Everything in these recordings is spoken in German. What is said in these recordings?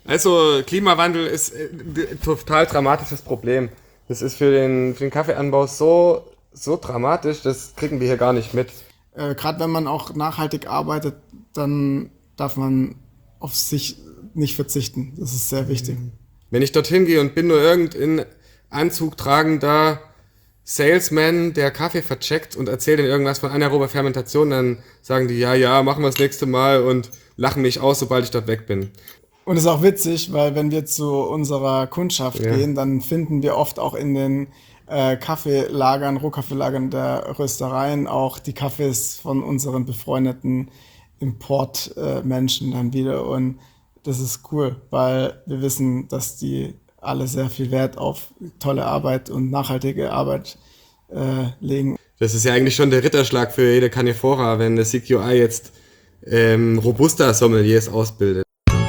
Also Klimawandel ist total dramatisches Problem. Das ist für den Kaffeeanbau so dramatisch, das kriegen wir hier gar nicht mit. Gerade wenn man auch nachhaltig arbeitet, dann darf man auf sich nicht verzichten. Das ist sehr wichtig. Wenn ich dorthin gehe und bin nur irgendein Anzug tragender Salesman, der Kaffee vercheckt und erzählt ihnen irgendwas von anaerober Fermentation, dann sagen die, ja, machen wir das nächste Mal und lachen mich aus, sobald ich dort weg bin. Und es ist auch witzig, weil wenn wir zu unserer Kundschaft gehen, dann finden wir oft auch in den Rohkaffeelagern der Röstereien auch die Kaffees von unseren befreundeten Importmenschen dann wieder. Und das ist cool, weil wir wissen, dass die alle sehr viel Wert auf tolle Arbeit und nachhaltige Arbeit legen. Das ist ja eigentlich schon der Ritterschlag für jede Canephora, wenn das CQI jetzt Robusta-Sommeliers ausbildet.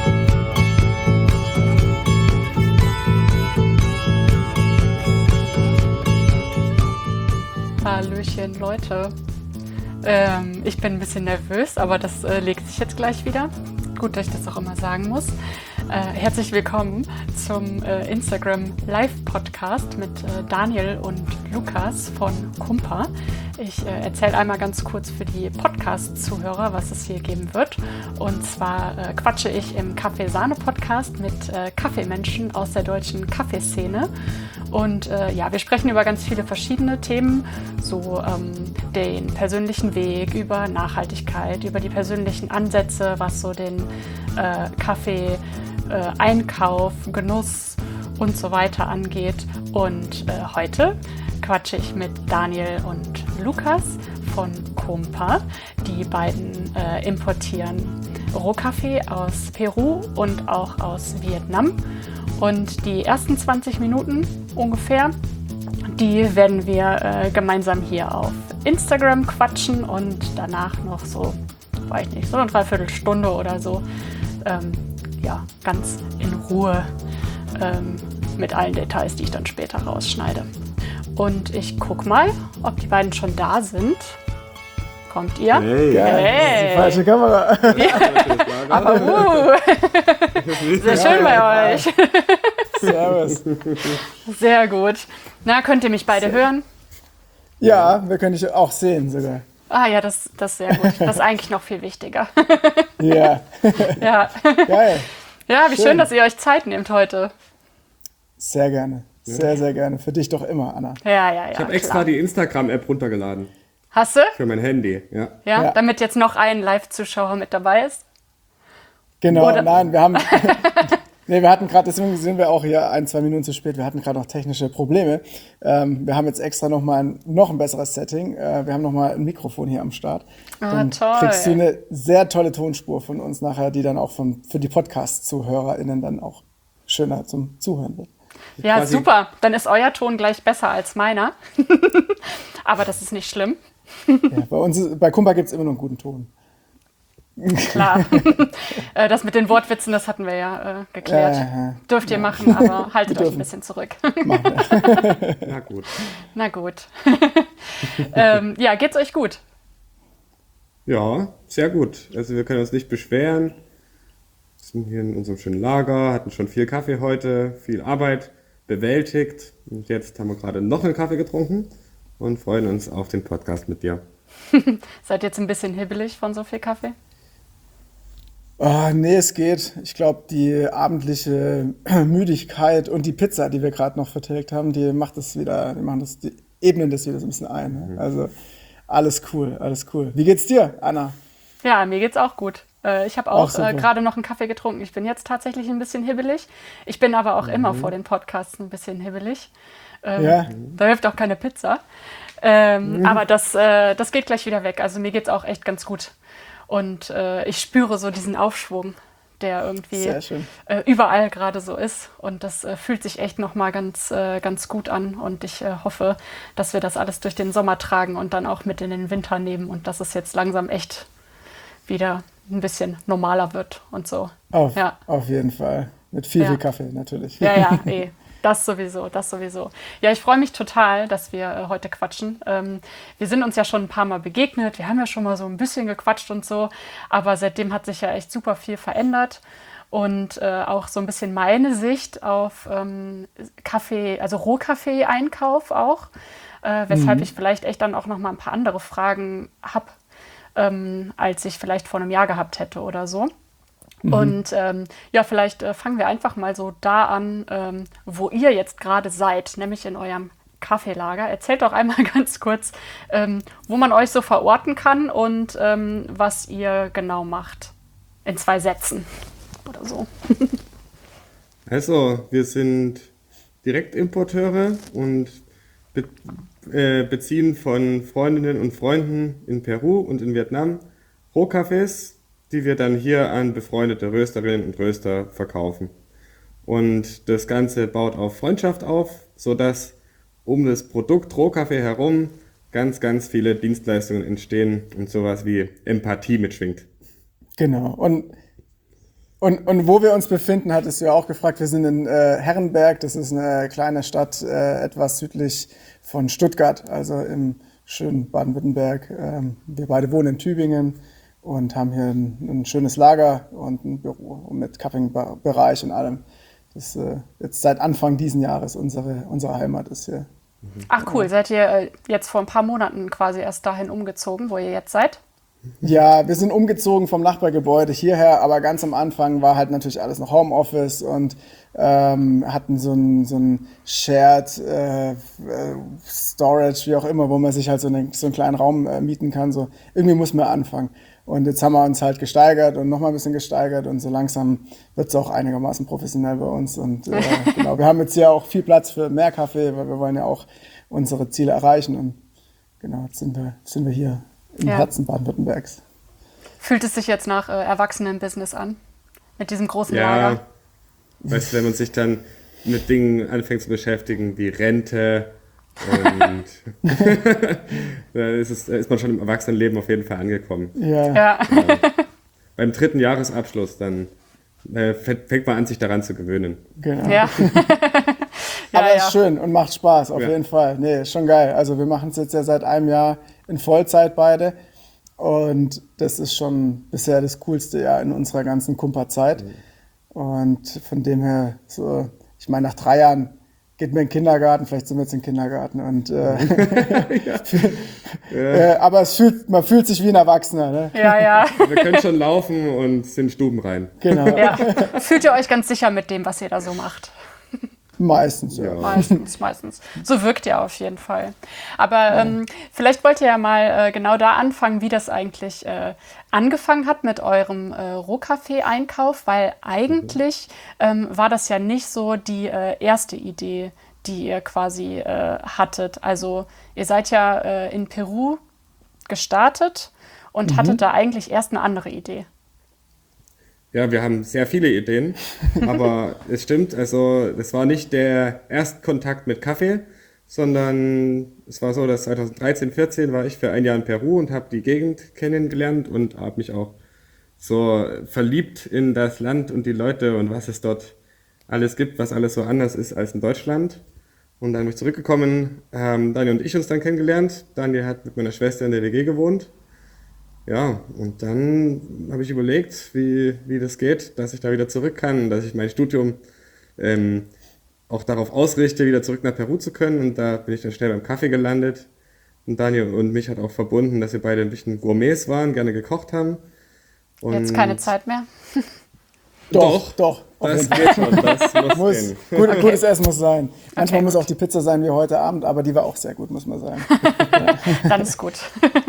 Hallöchen, Leute. Ich bin ein bisschen nervös, aber das legt sich jetzt gleich wieder. Gut, dass ich das auch immer sagen muss. Herzlich willkommen zum Instagram Live Podcast mit Daniel und Lukas von Kumpa. Ich erzähle einmal ganz kurz für die Podcast-Zuhörer, was es hier geben wird. Und zwar quatsche ich im Kaffee-Sahne-Podcast mit Kaffeemenschen aus der deutschen Kaffeeszene. Und wir sprechen über ganz viele verschiedene Themen, so den persönlichen Weg, über Nachhaltigkeit, über die persönlichen Ansätze, was so den Kaffee Einkauf, Genuss und so weiter angeht. Und heute quatsche ich mit Daniel und Lukas von Kumpa. Die beiden importieren Rohkaffee aus Peru und auch aus Vietnam. Und die ersten 20 Minuten ungefähr, die werden wir gemeinsam hier auf Instagram quatschen und danach noch so, weiß nicht, so eine Dreiviertelstunde oder so, ganz in Ruhe mit allen Details, die ich dann später rausschneide. Und ich guck mal, ob die beiden schon da sind. Kommt ihr? Hey! Das ist die falsche Kamera. Ja. Aber sehr schön bei euch. Servus. Sehr gut. Na, könnt ihr mich beide hören? Ja, wir können dich auch sehen sogar. Ah ja, das ist sehr gut. Das ist eigentlich noch viel wichtiger. Ja. Ja. Geil. Ja, wie schön, dass ihr euch Zeit nehmt heute. Sehr gerne. Sehr, sehr gerne. Für dich doch immer, Anna. Ja. Ich habe extra die Instagram-App runtergeladen. Hast du? Für mein Handy, ja. Ja, damit jetzt noch ein Live-Zuschauer mit dabei ist? Genau, Oder? nein, wir haben... wir hatten gerade, deswegen sind wir auch hier 1-2 Minuten zu spät, wir hatten gerade noch technische Probleme. Wir haben jetzt extra noch ein besseres Setting. Wir haben noch mal ein Mikrofon hier am Start. Dann toll. kriegst du eine sehr tolle Tonspur von uns nachher, die dann auch für die Podcast-ZuhörerInnen dann auch schöner zum Zuhören wird. Ja, super. Dann ist euer Ton gleich besser als meiner. Aber das ist nicht schlimm. Ja, bei Kumpa gibt es immer noch einen guten Ton. Klar. Das mit den Wortwitzen, das hatten wir ja geklärt. Dürft ihr machen, aber haltet euch ein bisschen zurück. Machen wir. Na gut. Geht's euch gut? Ja, sehr gut. Also wir können uns nicht beschweren. Wir sind hier in unserem schönen Lager, hatten schon viel Kaffee heute, viel Arbeit bewältigt. Und jetzt haben wir gerade noch einen Kaffee getrunken und freuen uns auf den Podcast mit dir. Seid ihr jetzt ein bisschen hibbelig von so viel Kaffee? Oh, nee, es geht. Ich glaube, die abendliche Müdigkeit und die Pizza, die wir gerade noch vertilgt haben, die ebnen das wieder so ein bisschen ein. Ne? Also alles cool. Wie geht's dir, Anna? Ja, mir geht's auch gut. Ich habe auch gerade noch einen Kaffee getrunken. Ich bin jetzt tatsächlich ein bisschen hibbelig. Ich bin aber auch immer vor den Podcasts ein bisschen hibbelig. Da hilft auch keine Pizza. Aber das geht gleich wieder weg. Also mir geht's auch echt ganz gut. Und ich spüre so diesen Aufschwung, der irgendwie überall gerade so ist. Und das fühlt sich echt nochmal ganz gut an. Und ich hoffe, dass wir das alles durch den Sommer tragen und dann auch mit in den Winter nehmen. Und dass es jetzt langsam echt wieder ein bisschen normaler wird und so. Auf jeden Fall. Mit viel Kaffee natürlich. Ja, Das sowieso. Ja, ich freue mich total, dass wir heute quatschen. Wir sind uns ja schon ein paar Mal begegnet. Wir haben ja schon mal so ein bisschen gequatscht und so. Aber seitdem hat sich ja echt super viel verändert. und auch so ein bisschen meine Sicht auf Kaffee, also Rohkaffee-Einkauf auch, weshalb ich vielleicht echt dann auch noch mal ein paar andere Fragen habe, als ich vielleicht vor einem Jahr gehabt hätte oder so. Und ja, vielleicht fangen wir einfach mal so da an, wo ihr jetzt gerade seid, nämlich in eurem Kaffeelager. Erzählt doch einmal ganz kurz, wo man euch so verorten kann und was ihr genau macht. In 2 Sätzen oder so. Also, wir sind Direktimporteure und beziehen von Freundinnen und Freunden in Peru und in Vietnam Rohkaffees, die wir dann hier an befreundete Rösterinnen und Röster verkaufen. Und das Ganze baut auf Freundschaft auf, sodass um das Produkt Rohkaffee herum ganz, ganz viele Dienstleistungen entstehen und sowas wie Empathie mitschwingt. Genau. Und wo wir uns befinden, hattest du ja auch gefragt. Wir sind in Herrenberg, das ist eine kleine Stadt etwas südlich von Stuttgart, also im schönen Baden-Württemberg. Wir beide wohnen in Tübingen und haben hier ein schönes Lager und ein Büro mit Cupping-Bereich und allem. Das jetzt seit Anfang diesen Jahres unsere Heimat ist hier. Ach cool, seid ihr jetzt vor ein paar Monaten quasi erst dahin umgezogen, wo ihr jetzt seid? Ja, wir sind umgezogen vom Nachbargebäude hierher, aber ganz am Anfang war halt natürlich alles noch Homeoffice und hatten so ein Shared Storage, wie auch immer, wo man sich halt so einen kleinen Raum mieten kann. So irgendwie muss man anfangen. Und jetzt haben wir uns halt gesteigert und nochmal ein bisschen gesteigert und so langsam wird es auch einigermaßen professionell bei uns. Und genau, wir haben jetzt hier auch viel Platz für mehr Kaffee, weil wir wollen ja auch unsere Ziele erreichen. Und genau, jetzt sind wir hier im Herzen Baden-Württembergs. Fühlt es sich jetzt nach Erwachsenen-Business an? Mit diesem großen Lager? Weißt du, wenn man sich dann mit Dingen anfängt zu beschäftigen wie Rente und da ist man schon im Erwachsenenleben auf jeden Fall angekommen. Ja. Beim 3. Jahresabschluss dann fängt man an, sich daran zu gewöhnen. Genau. Ja. Aber ist schön und macht Spaß, auf jeden Fall. Nee, ist schon geil. Also wir machen es jetzt ja seit einem Jahr in Vollzeit beide. Und das ist schon bisher das coolste Jahr in unserer ganzen Kumperzeit. Und von dem her, so, ich meine, nach 3 Jahren geht man in den Kindergarten, vielleicht sind wir jetzt im Kindergarten. Und, aber man fühlt sich wie ein Erwachsener. Ne? Ja. Wir können schon laufen und sind stubenrein. Genau. Ja. Fühlt ihr euch ganz sicher mit dem, was ihr da so macht? Meistens, ja. Meistens. So wirkt ihr auf jeden Fall. Aber vielleicht wollt ihr ja mal genau da anfangen, wie das eigentlich angefangen hat mit eurem Rohkaffee-Einkauf, weil eigentlich war das ja nicht so die erste Idee, die ihr quasi hattet. Also ihr seid ja in Peru gestartet und hattet da eigentlich erst eine andere Idee. Ja, wir haben sehr viele Ideen, aber es stimmt, also das war nicht der Erstkontakt mit Kaffee, sondern es war so, dass 2013, 14 war ich für ein Jahr in Peru und habe die Gegend kennengelernt und habe mich auch so verliebt in das Land und die Leute und was es dort alles gibt, was alles so anders ist als in Deutschland. Und dann bin ich zurückgekommen, haben Daniel und ich uns dann kennengelernt. Daniel hat mit meiner Schwester in der WG gewohnt. Ja, und dann habe ich überlegt, wie das geht, dass ich da wieder zurück kann, dass ich mein Studium auch darauf ausrichte, wieder zurück nach Peru zu können. Und da bin ich dann schnell beim Kaffee gelandet. Und Daniel und mich hat auch verbunden, dass wir beide ein bisschen Gourmets waren, gerne gekocht haben. Und jetzt keine Zeit mehr? Doch. Das geht schon, das muss gehen. Gutes Essen muss sein. Manchmal muss auch die Pizza sein wie heute Abend, aber die war auch sehr gut, muss man sagen. Dann ist gut.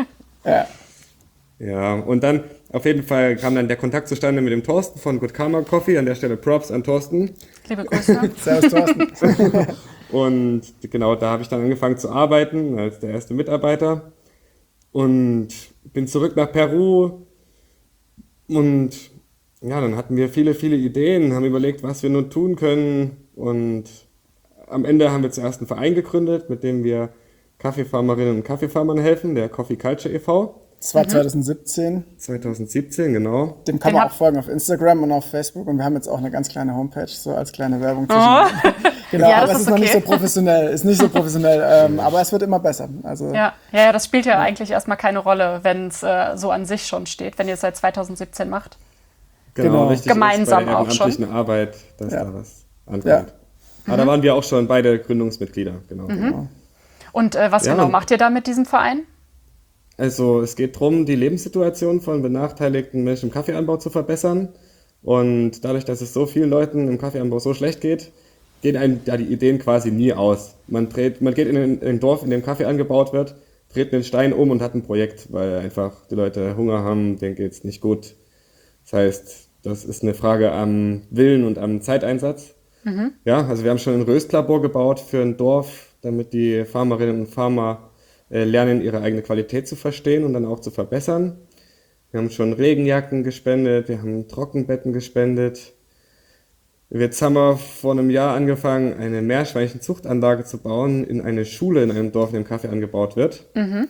Ja, und dann auf jeden Fall kam dann der Kontakt zustande mit dem Thorsten von Good Karma Coffee. An der Stelle Props an Thorsten. Liebe Grüße. Servus, Thorsten. Und genau, da habe ich dann angefangen zu arbeiten als der erste Mitarbeiter und bin zurück nach Peru und ja, dann hatten wir viele, viele Ideen, haben überlegt, was wir nun tun können und am Ende haben wir zuerst einen Verein gegründet, mit dem wir Kaffeefarmerinnen und Kaffeefarmern helfen, der Coffee Culture e.V. Das war 2017. 2017, genau. Dem kann man auch folgen auf Instagram und auf Facebook. Und wir haben jetzt auch eine ganz kleine Homepage, so als kleine Werbung zwischen. Genau, ja, aber es ist noch nicht so professionell. Aber es wird immer besser. Also, ja, das spielt ja eigentlich erstmal keine Rolle, wenn es so an sich schon steht, wenn ihr es seit 2017 macht. Genau. Wichtig Gemeinsam ist bei der auch schon. ehrenamtlichen Arbeit, dass Ja. da was ankommt. Ja. Aber da waren wir auch schon beide Gründungsmitglieder, genau. Und was Ja, genau und- macht ihr da mit diesem Verein? Also es geht darum, die Lebenssituation von benachteiligten Menschen im Kaffeeanbau zu verbessern. Und dadurch, dass es so vielen Leuten im Kaffeeanbau so schlecht geht, gehen einem da die Ideen quasi nie aus. Man geht in ein Dorf, in dem Kaffee angebaut wird, dreht einen Stein um und hat ein Projekt, weil einfach die Leute Hunger haben, denen geht's nicht gut. Das heißt, das ist eine Frage am Willen und am Zeiteinsatz. Ja, also wir haben schon ein Röstlabor gebaut für ein Dorf, damit die Farmerinnen und Farmer lernen, ihre eigene Qualität zu verstehen und dann auch zu verbessern. Wir haben schon Regenjacken gespendet, wir haben Trockenbetten gespendet. Jetzt haben wir vor einem Jahr angefangen, eine Meerschweinchenzuchtanlage zu bauen in eine Schule in einem Dorf, in dem Kaffee angebaut wird.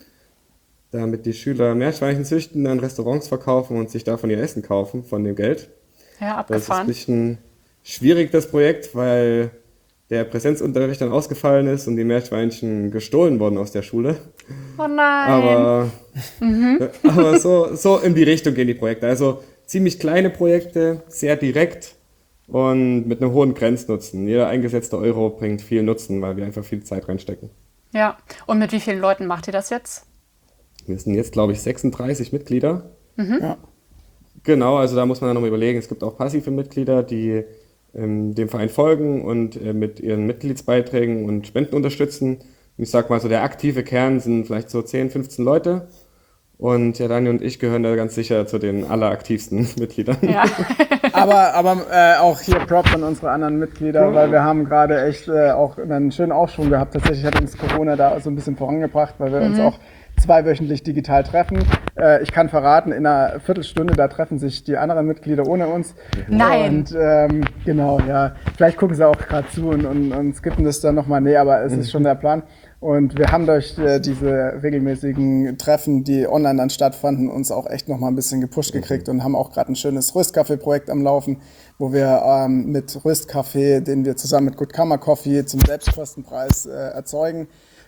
Damit die Schüler Meerschweinchen züchten, dann Restaurants verkaufen und sich davon ihr Essen kaufen, von dem Geld. Ja, Das ist ein abgefahren. bisschen schwierig, das Projekt, weil der Präsenzunterricht dann ausgefallen ist und die Meerschweinchen gestohlen wurden aus der Schule. Oh nein. Aber so in die Richtung gehen die Projekte. Also ziemlich kleine Projekte, sehr direkt und mit einem hohen Grenznutzen. Jeder eingesetzte Euro bringt viel Nutzen, weil wir einfach viel Zeit reinstecken. Ja. Und mit wie vielen Leuten macht ihr das jetzt? Wir sind jetzt, glaube ich, 36 Mitglieder. Ja. Genau, also da muss man dann nochmal überlegen. Es gibt auch passive Mitglieder, die dem Verein folgen und mit ihren Mitgliedsbeiträgen und Spenden unterstützen. Und ich sag mal so, der aktive Kern sind vielleicht so 10, 15 Leute. Und ja, Daniel und ich gehören da ganz sicher zu den alleraktivsten Mitgliedern. Ja. Aber auch hier Props an unsere anderen Mitglieder, weil wir haben gerade echt auch einen schönen Aufschwung gehabt. Tatsächlich hat uns Corona da so ein bisschen vorangebracht, weil wir uns auch zweiwöchentlich digital treffen. Ich kann verraten, in einer Viertelstunde, da treffen sich die anderen Mitglieder ohne uns. Nein. Und genau, ja. Vielleicht gucken sie auch gerade zu und skippen das dann nochmal. Nee, aber es ist schon der Plan. Und wir haben durch diese regelmäßigen Treffen, die online dann stattfanden, uns auch echt nochmal ein bisschen gepusht gekriegt und haben auch gerade ein schönes Röstkaffee-Projekt am Laufen, wo wir mit Röstkaffee, den wir zusammen mit Good Karma Coffee zum Selbstkostenpreis erzeugen,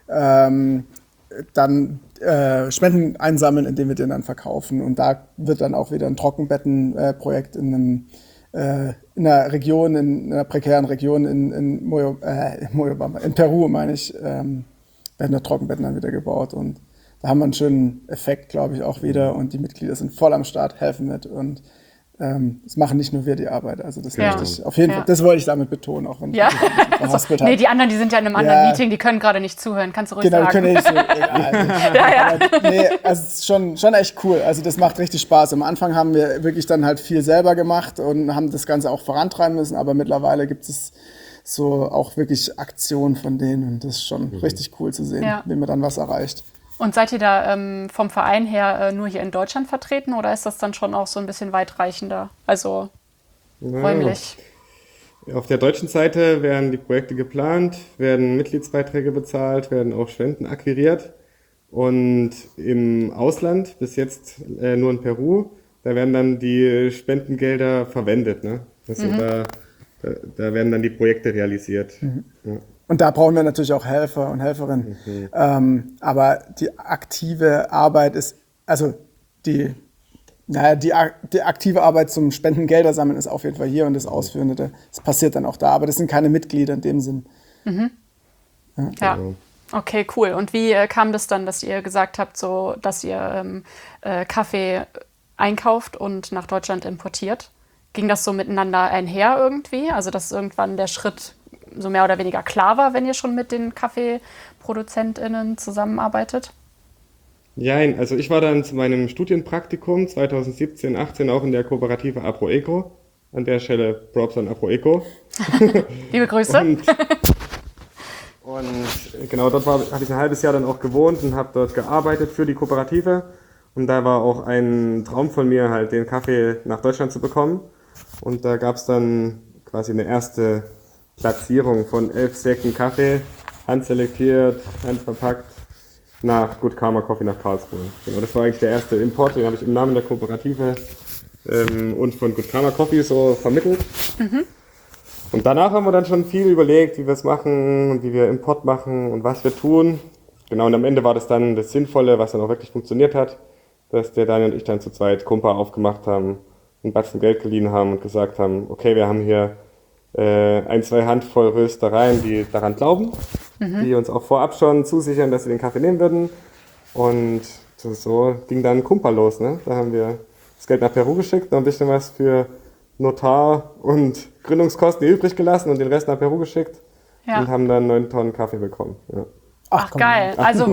dann Spenden einsammeln, indem wir den dann verkaufen. Und da wird dann auch wieder ein Trockenbetten-Projekt in einer Region, in einer prekären Region in Moyobamba, in Peru, meine ich, werden da Trockenbetten dann wieder gebaut. Und da haben wir einen schönen Effekt, glaube ich, auch wieder. Und die Mitglieder sind voll am Start, helfen mit. Und es machen nicht nur wir die Arbeit. Also das Ja. möchte ich auf jeden Fall, das wollte ich damit betonen, auch wenn Ja. ich ein bisschen verhaspelt habe. Nee, die anderen, die sind ja in einem anderen Ja. Meeting, die können gerade nicht zuhören. Kannst du ruhig Genau, wir sagen. können nicht so, egal. Aber nee, also es ist schon echt cool. Also das macht richtig Spaß. Am Anfang haben wir wirklich dann halt viel selber gemacht und haben das Ganze auch vorantreiben müssen, aber mittlerweile gibt es so auch wirklich Aktionen von denen und das ist schon richtig cool zu sehen, Ja. wie man dann was erreicht. Und seid ihr da vom Verein her nur hier in Deutschland vertreten oder ist das dann schon auch so ein bisschen weitreichender? Also räumlich. Auf der deutschen Seite werden die Projekte geplant, werden Mitgliedsbeiträge bezahlt, werden auch Spenden akquiriert. Und im Ausland, bis jetzt nur in Peru, da werden dann die Spendengelder verwendet. Ne? Also da werden dann die Projekte realisiert. Ja. Und da brauchen wir natürlich auch Helfer und Helferinnen. Aber die aktive Arbeit ist, also die aktive Arbeit zum Spendengelder sammeln ist auf jeden Fall hier und das Ausführende, das passiert dann auch da. Aber das sind keine Mitglieder in dem Sinn. Ja. Okay, cool. Und wie kam das dann, dass ihr gesagt habt, so, dass ihr Kaffee einkauft und nach Deutschland importiert? Ging das so miteinander einher irgendwie? Also, dass irgendwann der Schritt so mehr oder weniger klar war, wenn ihr schon mit den KaffeeproduzentInnen zusammenarbeitet? Ja, also ich war dann zu meinem Studienpraktikum 2017, 18 auch in der Kooperative Aproeco. An der Stelle Props an Aproeco. Liebe Grüße. Und genau, dort habe ich ein halbes Jahr dann auch gewohnt und habe dort gearbeitet für die Kooperative. Und da war auch ein Traum von mir, halt den Kaffee nach Deutschland zu bekommen. Und da gab es dann quasi eine erste Platzierung von 11 Säcken Kaffee, handselektiert, handverpackt, nach Good Karma Coffee nach Karlsruhe. Genau, das war eigentlich der erste Import, den habe ich im Namen der Kooperative und von Good Karma Coffee so vermittelt. Und danach haben wir dann schon viel überlegt, wie wir es machen und wie wir Import machen und was wir tun. Genau, und am Ende war das dann das Sinnvolle, was dann auch wirklich funktioniert hat, dass der Daniel und ich dann zu zweit Kumpa aufgemacht haben einen Batzen Geld geliehen haben und gesagt haben, okay, wir haben hier 1-2 Handvoll Röstereien, die daran glauben, die uns auch vorab schon zusichern, dass sie den Kaffee nehmen würden. Und so ging dann Kumpa los. Ne? Da haben wir das Geld nach Peru geschickt, noch ein bisschen was für Notar und Gründungskosten übrig gelassen und den Rest nach Peru geschickt und haben dann 9 Tonnen Kaffee bekommen. Ja. Ach geil. Also,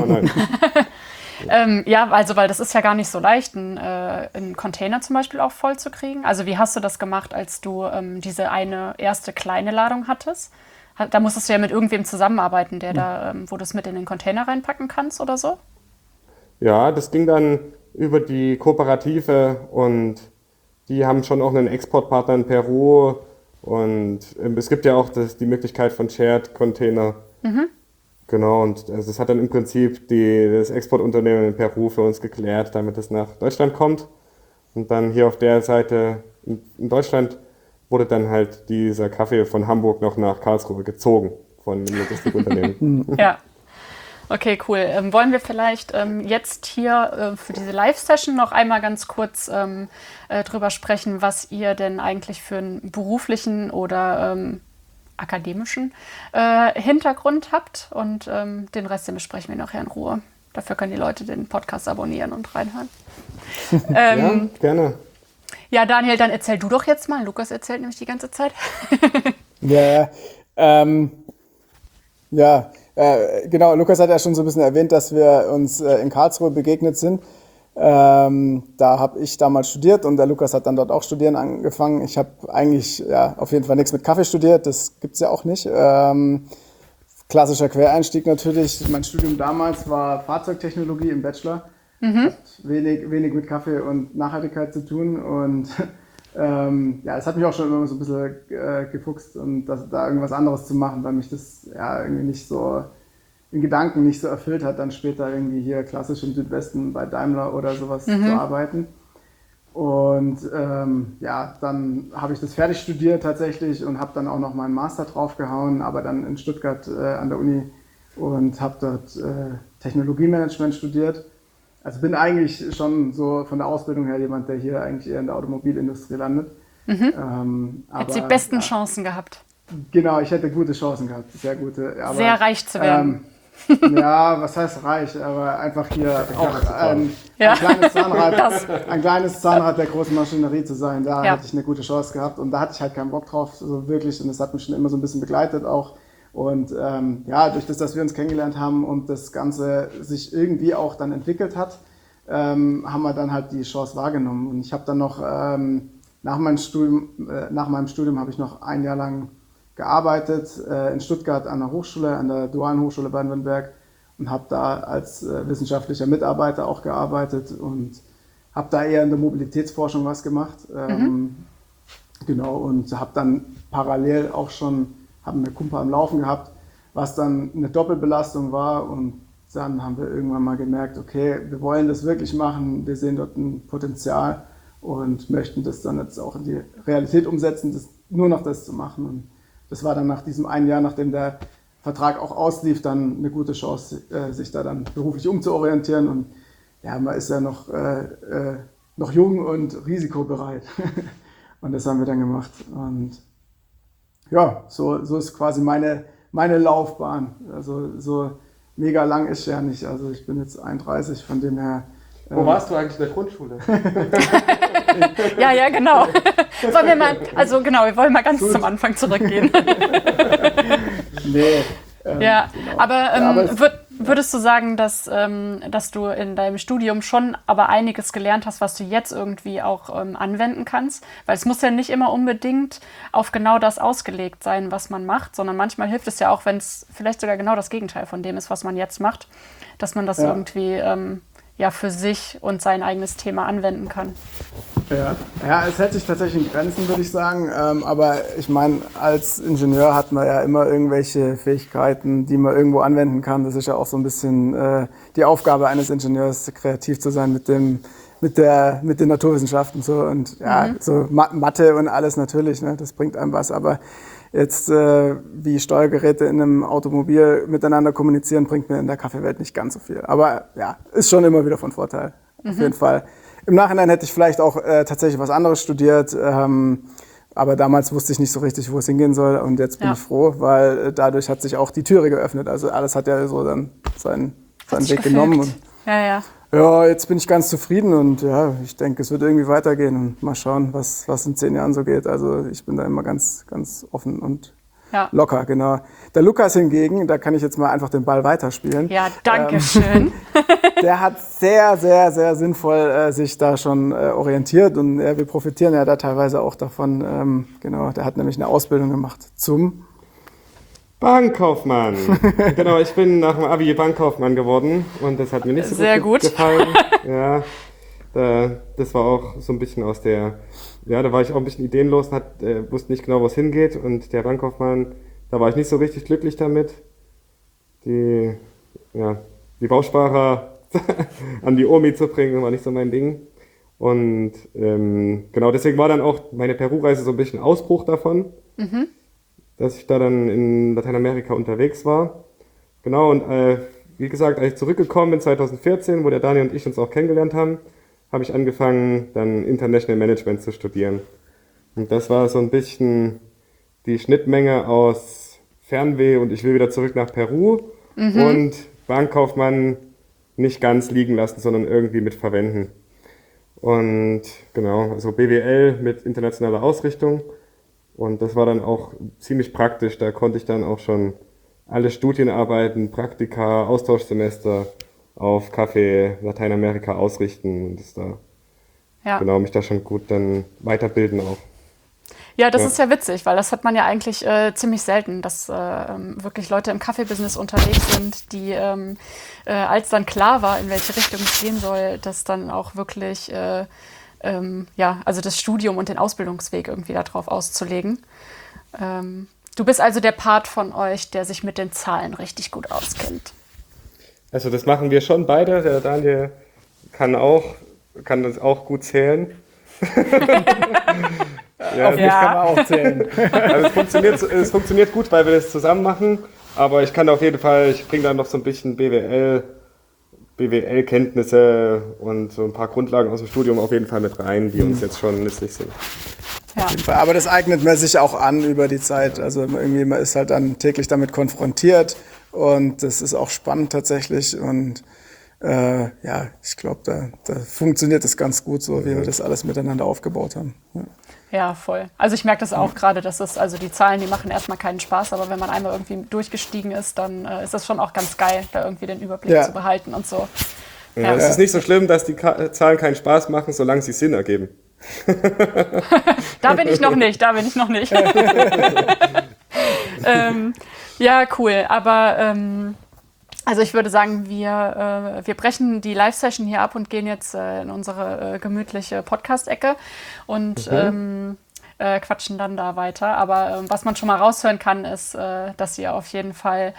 ja, also weil das ist ja gar nicht so leicht, einen Container zum Beispiel auch voll zu kriegen. Also wie hast du das gemacht, als du diese eine erste kleine Ladung hattest? Da musstest du ja mit irgendwem zusammenarbeiten, der da, wo du es mit in den Container reinpacken kannst oder so? Ja, das ging dann über die Kooperative und die haben schon auch einen Exportpartner in Peru und es gibt ja auch die Möglichkeit von Shared Container. Genau, und das hat dann im Prinzip das Exportunternehmen in Peru für uns geklärt, damit es nach Deutschland kommt. Und dann hier auf der Seite in Deutschland wurde dann halt dieser Kaffee von Hamburg noch nach Karlsruhe gezogen von dem Logistikunternehmen. Ja, okay, cool. Wollen wir vielleicht jetzt hier für diese Live-Session noch einmal ganz kurz drüber sprechen, was ihr denn eigentlich für einen beruflichen oder akademischen Hintergrund habt und den Rest, den besprechen wir nachher in Ruhe. Dafür können die Leute den Podcast abonnieren und reinhören. Ja, gerne. Ja, Daniel, dann erzähl du doch jetzt mal. Lukas erzählt nämlich die ganze Zeit. Genau. Lukas hat ja schon so ein bisschen erwähnt, dass wir uns in Karlsruhe begegnet sind. Da habe ich damals studiert und der Lukas hat dann dort auch studieren angefangen. Ich habe eigentlich auf jeden Fall nichts mit Kaffee studiert, das gibt's ja auch nicht. Klassischer Quereinstieg natürlich. Mein Studium damals war Fahrzeugtechnologie im Bachelor. Hat wenig mit Kaffee und Nachhaltigkeit zu tun und es hat mich auch schon immer so ein bisschen gefuchst und da irgendwas anderes zu machen, weil mich das irgendwie nicht so in Gedanken nicht so erfüllt hat, dann später irgendwie hier klassisch im Südwesten bei Daimler oder sowas zu arbeiten. Und dann habe ich das fertig studiert tatsächlich und habe dann auch noch meinen Master draufgehauen, aber dann in Stuttgart an der Uni und habe dort Technologiemanagement studiert. Also bin eigentlich schon so von der Ausbildung her jemand, der hier eigentlich eher in der Automobilindustrie landet. Hat die besten Chancen gehabt. Genau, ich hätte gute Chancen gehabt, sehr gute. Aber, sehr reich zu werden. Ja, was heißt reich? Aber einfach hier auch ein kleines Zahnrad der großen Maschinerie zu sein. Da hätte ich eine gute Chance gehabt und da hatte ich halt keinen Bock drauf, so wirklich. Und das hat mich schon immer so ein bisschen begleitet auch. Und durch das, dass wir uns kennengelernt haben und das Ganze sich irgendwie auch dann entwickelt hat, haben wir dann halt die Chance wahrgenommen. Und ich habe dann noch nach meinem Studium habe ich noch ein Jahr lang gearbeitet in Stuttgart an der Hochschule, an der Dualen Hochschule Baden-Württemberg und habe da als wissenschaftlicher Mitarbeiter auch gearbeitet und habe da eher in der Mobilitätsforschung was gemacht. Genau, und habe dann parallel auch schon eine Kumpa am Laufen gehabt, was dann eine Doppelbelastung war und dann haben wir irgendwann mal gemerkt, okay, wir wollen das wirklich machen, wir sehen dort ein Potenzial und möchten das dann jetzt auch in die Realität umsetzen, nur noch das zu machen. Und das war dann nach diesem einen Jahr, nachdem der Vertrag auch auslief, dann eine gute Chance, sich da dann beruflich umzuorientieren. Und ja, man ist ja noch jung und risikobereit. Und das haben wir dann gemacht. Und ja, so ist quasi meine Laufbahn. Also so mega lang ist ja nicht. Also ich bin jetzt 31, von dem her. Wo warst du eigentlich in der Grundschule? Ja, genau. Wir wollen mal ganz zum Anfang zurückgehen. Nee. Genau. Aber würdest du sagen, dass du in deinem Studium schon aber einiges gelernt hast, was du jetzt irgendwie auch anwenden kannst? Weil es muss ja nicht immer unbedingt auf genau das ausgelegt sein, was man macht, sondern manchmal hilft es ja auch, wenn es vielleicht sogar genau das Gegenteil von dem ist, was man jetzt macht, dass man das irgendwie für sich und sein eigenes Thema anwenden kann. Ja, es hält sich tatsächlich in Grenzen, würde ich sagen. Aber ich meine, als Ingenieur hat man ja immer irgendwelche Fähigkeiten, die man irgendwo anwenden kann. Das ist ja auch so ein bisschen die Aufgabe eines Ingenieurs, kreativ zu sein mit den Naturwissenschaften so und so Mathe und alles natürlich. Ne, das bringt einem was. Aber jetzt wie Steuergeräte in einem Automobil miteinander kommunizieren, bringt mir in der Kaffeewelt nicht ganz so viel. Aber ja, ist schon immer wieder von Vorteil. Auf jeden Fall. Im Nachhinein hätte ich vielleicht auch tatsächlich was anderes studiert, aber damals wusste ich nicht so richtig, wo es hingehen soll. Und jetzt bin ich froh, weil dadurch hat sich auch die Türe geöffnet. Also alles hat ja so dann seinen Weg genommen. Und ja, jetzt bin ich ganz zufrieden und ja, ich denke, es wird irgendwie weitergehen und mal schauen, was in 10 Jahren so geht. Also ich bin da immer ganz, ganz offen und locker, genau. Der Lukas hingegen, da kann ich jetzt mal einfach den Ball weiterspielen. Ja, danke schön. Der hat sehr, sehr, sehr sinnvoll sich da schon orientiert und wir profitieren ja da teilweise auch davon. Genau, der hat nämlich eine Ausbildung gemacht zum Bankkaufmann. Genau, ich bin nach dem Abi Bankkaufmann geworden und das hat mir nicht so gut gefallen. Ja, das war auch so ein bisschen da war ich auch ein bisschen ideenlos und wusste nicht genau, wo es hingeht. Und der Bankkaufmann, da war ich nicht so richtig glücklich damit. Die Bausparer an die Omi zu bringen, war nicht so mein Ding. Und genau, deswegen war dann auch meine Peru-Reise so ein bisschen Ausbruch davon. Dass ich da dann in Lateinamerika unterwegs war. Genau, und wie gesagt, als ich zurückgekommen bin 2014, wo der Daniel und ich uns auch kennengelernt haben, habe ich angefangen, dann International Management zu studieren. Und das war so ein bisschen die Schnittmenge aus Fernweh und ich will wieder zurück nach Peru und Bankkaufmann nicht ganz liegen lassen, sondern irgendwie mit verwenden. Und genau, also BWL mit internationaler Ausrichtung. Und das war dann auch ziemlich praktisch. Da konnte ich dann auch schon alle Studienarbeiten, Praktika, Austauschsemester auf Kaffee Lateinamerika ausrichten und genau, mich da schon gut dann weiterbilden auch. Ja, das ist ja witzig, weil das hat man ja eigentlich ziemlich selten, dass wirklich Leute im Kaffeebusiness unterwegs sind, die, als dann klar war, in welche Richtung es gehen soll, dass dann auch wirklich also das Studium und den Ausbildungsweg irgendwie darauf auszulegen. Du bist also der Part von euch, der sich mit den Zahlen richtig gut auskennt. Also das machen wir schon beide. Der Daniel kann das auch gut zählen. Auf mich kann man auch zählen. Also es funktioniert gut, weil wir das zusammen machen. Aber ich bringe da noch so ein bisschen BWL-Kenntnisse und so ein paar Grundlagen aus dem Studium auf jeden Fall mit rein, die uns jetzt schon nützlich sind. Ja. Auf jeden Fall. Aber das eignet man sich auch an über die Zeit. Also irgendwie, man ist halt dann täglich damit konfrontiert und das ist auch spannend tatsächlich. Und ich glaube, da funktioniert es ganz gut so, wie wir das alles miteinander aufgebaut haben. Ja, voll. Also ich merke das auch gerade, dass die Zahlen, die machen erstmal keinen Spaß, aber wenn man einmal irgendwie durchgestiegen ist, dann ist das schon auch ganz geil, da irgendwie den Überblick zu behalten und so. Ja, es ist nicht so schlimm, dass die Zahlen keinen Spaß machen, solange sie Sinn ergeben. Da bin ich noch nicht. Ja, cool. Aber also ich würde sagen, wir brechen die Live-Session hier ab und gehen jetzt in unsere gemütliche Podcast-Ecke und quatschen dann da weiter. Aber was man schon mal raushören kann, ist, dass ihr auf jeden Fall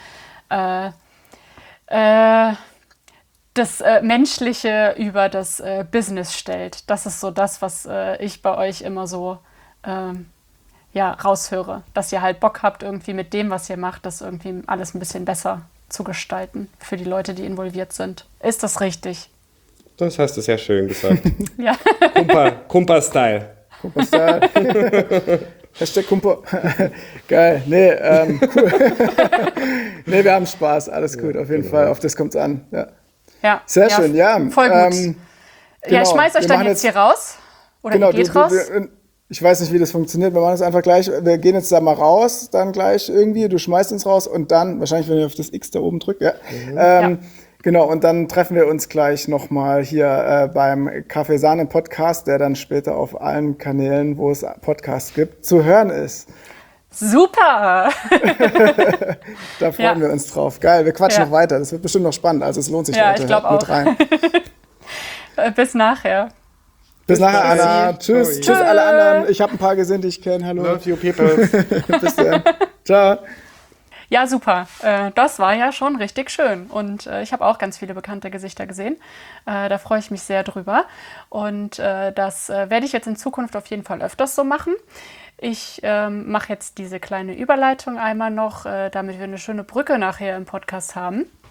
das Menschliche über das Business stellt. Das ist so das, was ich bei euch immer so raushöre. Dass ihr halt Bock habt, irgendwie mit dem, was ihr macht, das irgendwie alles ein bisschen besser zu gestalten für die Leute, die involviert sind. Ist das richtig? Das hast du sehr schön gesagt. Ja. Kumpa-Style. Kumpa-Style. Hashtag Kumpa. Geil. Nee, cool. Nee, wir haben Spaß. Alles gut, auf jeden Fall. Auf das kommt's an. Ja. Sehr schön, ja. Voll gut. Genau. Ich schmeiß euch dann jetzt hier raus. Oder ihr geht raus. Ich weiß nicht, wie das funktioniert. Wir machen es einfach gleich. Wir gehen jetzt da mal raus, dann gleich irgendwie. Du schmeißt uns raus und dann, wahrscheinlich, wenn ihr auf das X da oben drückt, genau, und dann treffen wir uns gleich nochmal hier beim Kaffeesahne-Podcast, der dann später auf allen Kanälen, wo es Podcasts gibt, zu hören ist. Super! Da freuen wir uns drauf. Geil, wir quatschen noch weiter. Das wird bestimmt noch spannend. Also es lohnt sich, Leute. Ich glaube auch. Mit rein. Bis nachher. Bis nachher, Anna. Tschüss. Tschüss, alle anderen. Ich habe ein paar gesehen, die ich kenne. Hallo. Love you, people. Bis dann. Ciao. Ja, super. Das war ja schon richtig schön. Und ich habe auch ganz viele bekannte Gesichter gesehen. Da freue ich mich sehr drüber. Und das werde ich jetzt in Zukunft auf jeden Fall öfters so machen. Ich mache jetzt diese kleine Überleitung einmal noch, damit wir eine schöne Brücke nachher im Podcast haben.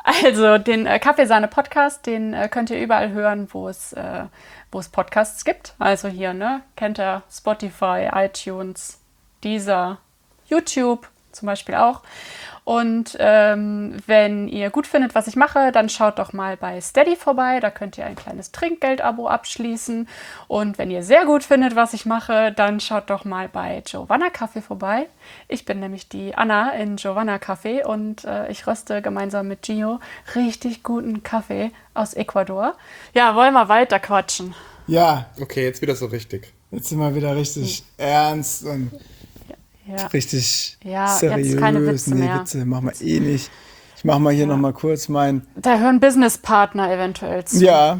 Also den Kaffeesahne-Podcast, den könnt ihr überall hören, wo es Podcasts gibt. Also hier, ne, kennt ihr Spotify, iTunes, Deezer, YouTube zum Beispiel auch. Und wenn ihr gut findet, was ich mache, dann schaut doch mal bei Steady vorbei. Da könnt ihr ein kleines Trinkgeld-Abo abschließen. Und wenn ihr sehr gut findet, was ich mache, dann schaut doch mal bei Giovanna Kaffee vorbei. Ich bin nämlich die Anna in Giovanna Kaffee und ich röste gemeinsam mit Gio richtig guten Kaffee aus Ecuador. Ja, wollen wir weiter quatschen? Ja, Okay, jetzt wieder so richtig. jetzt sind wir wieder richtig ernst und Ja. richtig Ja, seriös. jetzt keine Witze mehr. Witze machen wir eh nicht. Ich mache mal hier nochmal kurz mein... Da hören Businesspartner eventuell zu. Ja.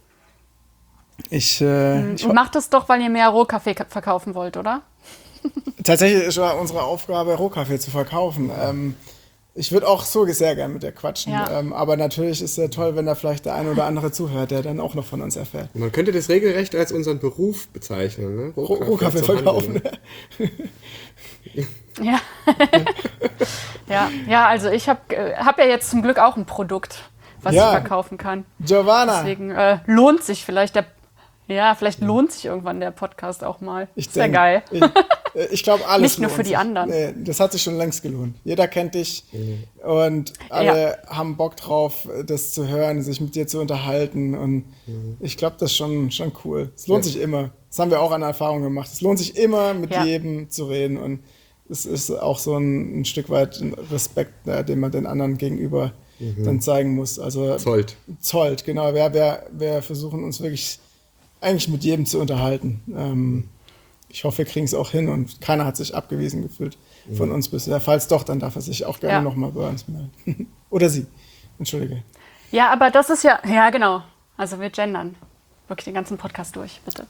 Und macht es doch, weil ihr mehr Rohkaffee verkaufen wollt, oder? Tatsächlich ist ja unsere Aufgabe, Rohkaffee zu verkaufen. Ich würde auch so sehr gerne mit dir quatschen. Ja. Aber natürlich ist es toll, wenn da vielleicht der ein oder andere zuhört, der dann auch noch von uns erfährt. Man könnte das regelrecht als unseren Beruf bezeichnen, ne? Rohkaffee zu verkaufen. handeln. Ja. Ja, also ich hab ja jetzt zum Glück auch ein Produkt, was Ja. ich verkaufen kann. Giovanna, Deswegen lohnt sich vielleicht vielleicht lohnt sich irgendwann der Podcast auch mal. ich Ist ja denke, geil. Ich glaube, alles Nicht nur lohnt für die sich. anderen. Nee, das hat sich schon längst gelohnt. Jeder kennt dich und alle haben Bock drauf, das zu hören, sich mit dir zu unterhalten. Und ich glaube, das ist schon cool. Es lohnt sich immer. Das haben wir auch an Erfahrung gemacht. Es lohnt sich immer, mit jedem zu reden. Und es ist auch so ein Stück weit ein Respekt, den man den anderen gegenüber dann zeigen muss. Also Zollt, genau. Wir versuchen uns wirklich eigentlich mit jedem zu unterhalten. Ich hoffe, wir kriegen es auch hin und keiner hat sich abgewiesen gefühlt von uns bisher. Falls doch, dann darf er sich auch gerne nochmal bei uns melden. Oder sie. Entschuldige. Ja, aber das ist ja genau. Also wir gendern wirklich den ganzen Podcast durch, bitte.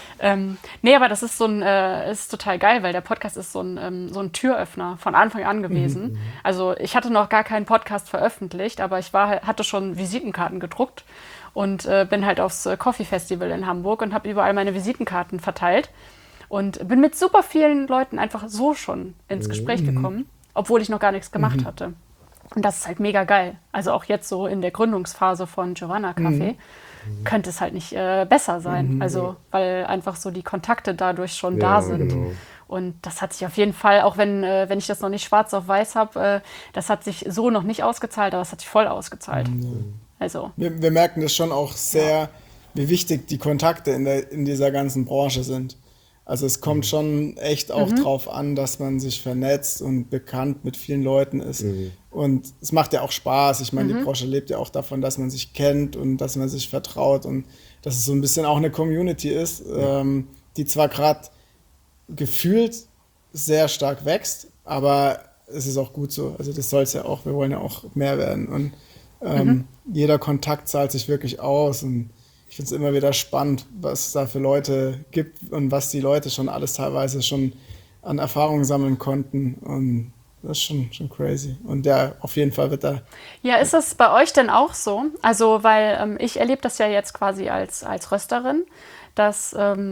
Nee, aber das ist ist total geil, weil der Podcast ist so ein Türöffner von Anfang an gewesen. Also ich hatte noch gar keinen Podcast veröffentlicht, aber ich hatte schon Visitenkarten gedruckt und bin halt aufs Coffee Festival in Hamburg und habe überall meine Visitenkarten verteilt und bin mit super vielen Leuten einfach so schon ins Gespräch gekommen, obwohl ich noch gar nichts gemacht hatte. Und das ist halt mega geil. Also auch jetzt so in der Gründungsphase von Giovanna Kaffee könnte es halt nicht besser sein. Also weil einfach so die Kontakte dadurch schon da sind. Genau. Und das hat sich auf jeden Fall, auch wenn ich das noch nicht schwarz auf weiß habe, das hat sich so noch nicht ausgezahlt, aber es hat sich voll ausgezahlt. Also Wir merken das schon auch sehr, wie wichtig die Kontakte in dieser ganzen Branche sind. Also es kommt schon echt auch drauf an, dass man sich vernetzt und bekannt mit vielen Leuten ist. Und es macht ja auch Spaß. Ich meine, die Branche lebt ja auch davon, dass man sich kennt und dass man sich vertraut und dass es so ein bisschen auch eine Community ist, die zwar gerade gefühlt sehr stark wächst, aber es ist auch gut so. Also das soll es ja auch. Wir wollen ja auch mehr werden. Und jeder Kontakt zahlt sich wirklich aus und ich finde es immer wieder spannend, was es da für Leute gibt und was die Leute schon alles teilweise schon an Erfahrungen sammeln konnten. Und das ist schon crazy. Und ja, auf jeden Fall wird da... ja, ist das bei euch denn auch so? Also, weil ich erlebe das ja jetzt quasi als Rösterin, dass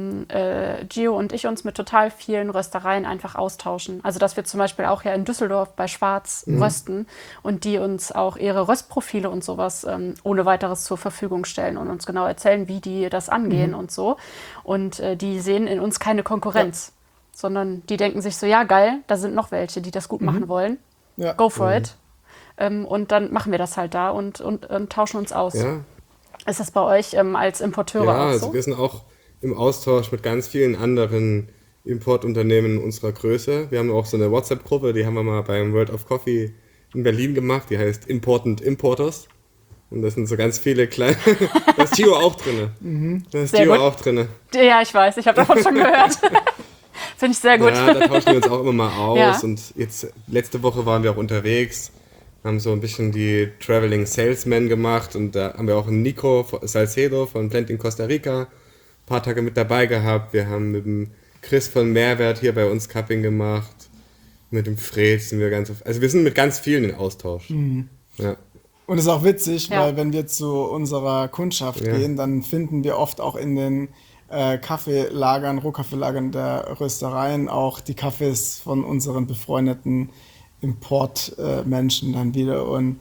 Gio und ich uns mit total vielen Röstereien einfach austauschen. Also, dass wir zum Beispiel auch ja in Düsseldorf bei Schwarz rösten und die uns auch ihre Röstprofile und sowas ohne weiteres zur Verfügung stellen und uns genau erzählen, wie die das angehen und so. Und die sehen in uns keine Konkurrenz, sondern die denken sich so, ja geil, da sind noch welche, die das gut machen wollen. Ja. Go for it. Und dann machen wir das halt da und tauschen uns aus. Ja, Ist das bei euch als Importeure ja, auch also so? wir sind auch im Austausch mit ganz vielen anderen Importunternehmen unserer Größe. Wir haben auch so eine WhatsApp-Gruppe, die haben wir mal beim World of Coffee in Berlin gemacht, die heißt Important Importers. Und da sind so ganz viele kleine... Da ist Gio auch drin. Da ist Sehr Gio gut. auch drin. Ja, ich weiß, ich habe davon schon gehört. Finde ich sehr gut. Ja, da tauschen wir uns auch immer mal aus. Ja. Und jetzt, letzte Woche waren wir auch unterwegs, haben so ein bisschen die Traveling Salesmen gemacht. Und da haben wir auch einen Nico Salcedo von Blend in Costa Rica ein paar Tage mit dabei gehabt. Wir haben mit dem Chris von Mehrwert hier bei uns Cupping gemacht. Mit dem Fred sind wir also wir sind mit ganz vielen in Austausch. Ja. Und es ist auch witzig, Ja. weil wenn wir zu unserer Kundschaft gehen, dann finden wir oft auch in den Kaffeelagern, Rohkaffeelagern der Röstereien auch die Kaffees von unseren befreundeten Importmenschen dann wieder. Und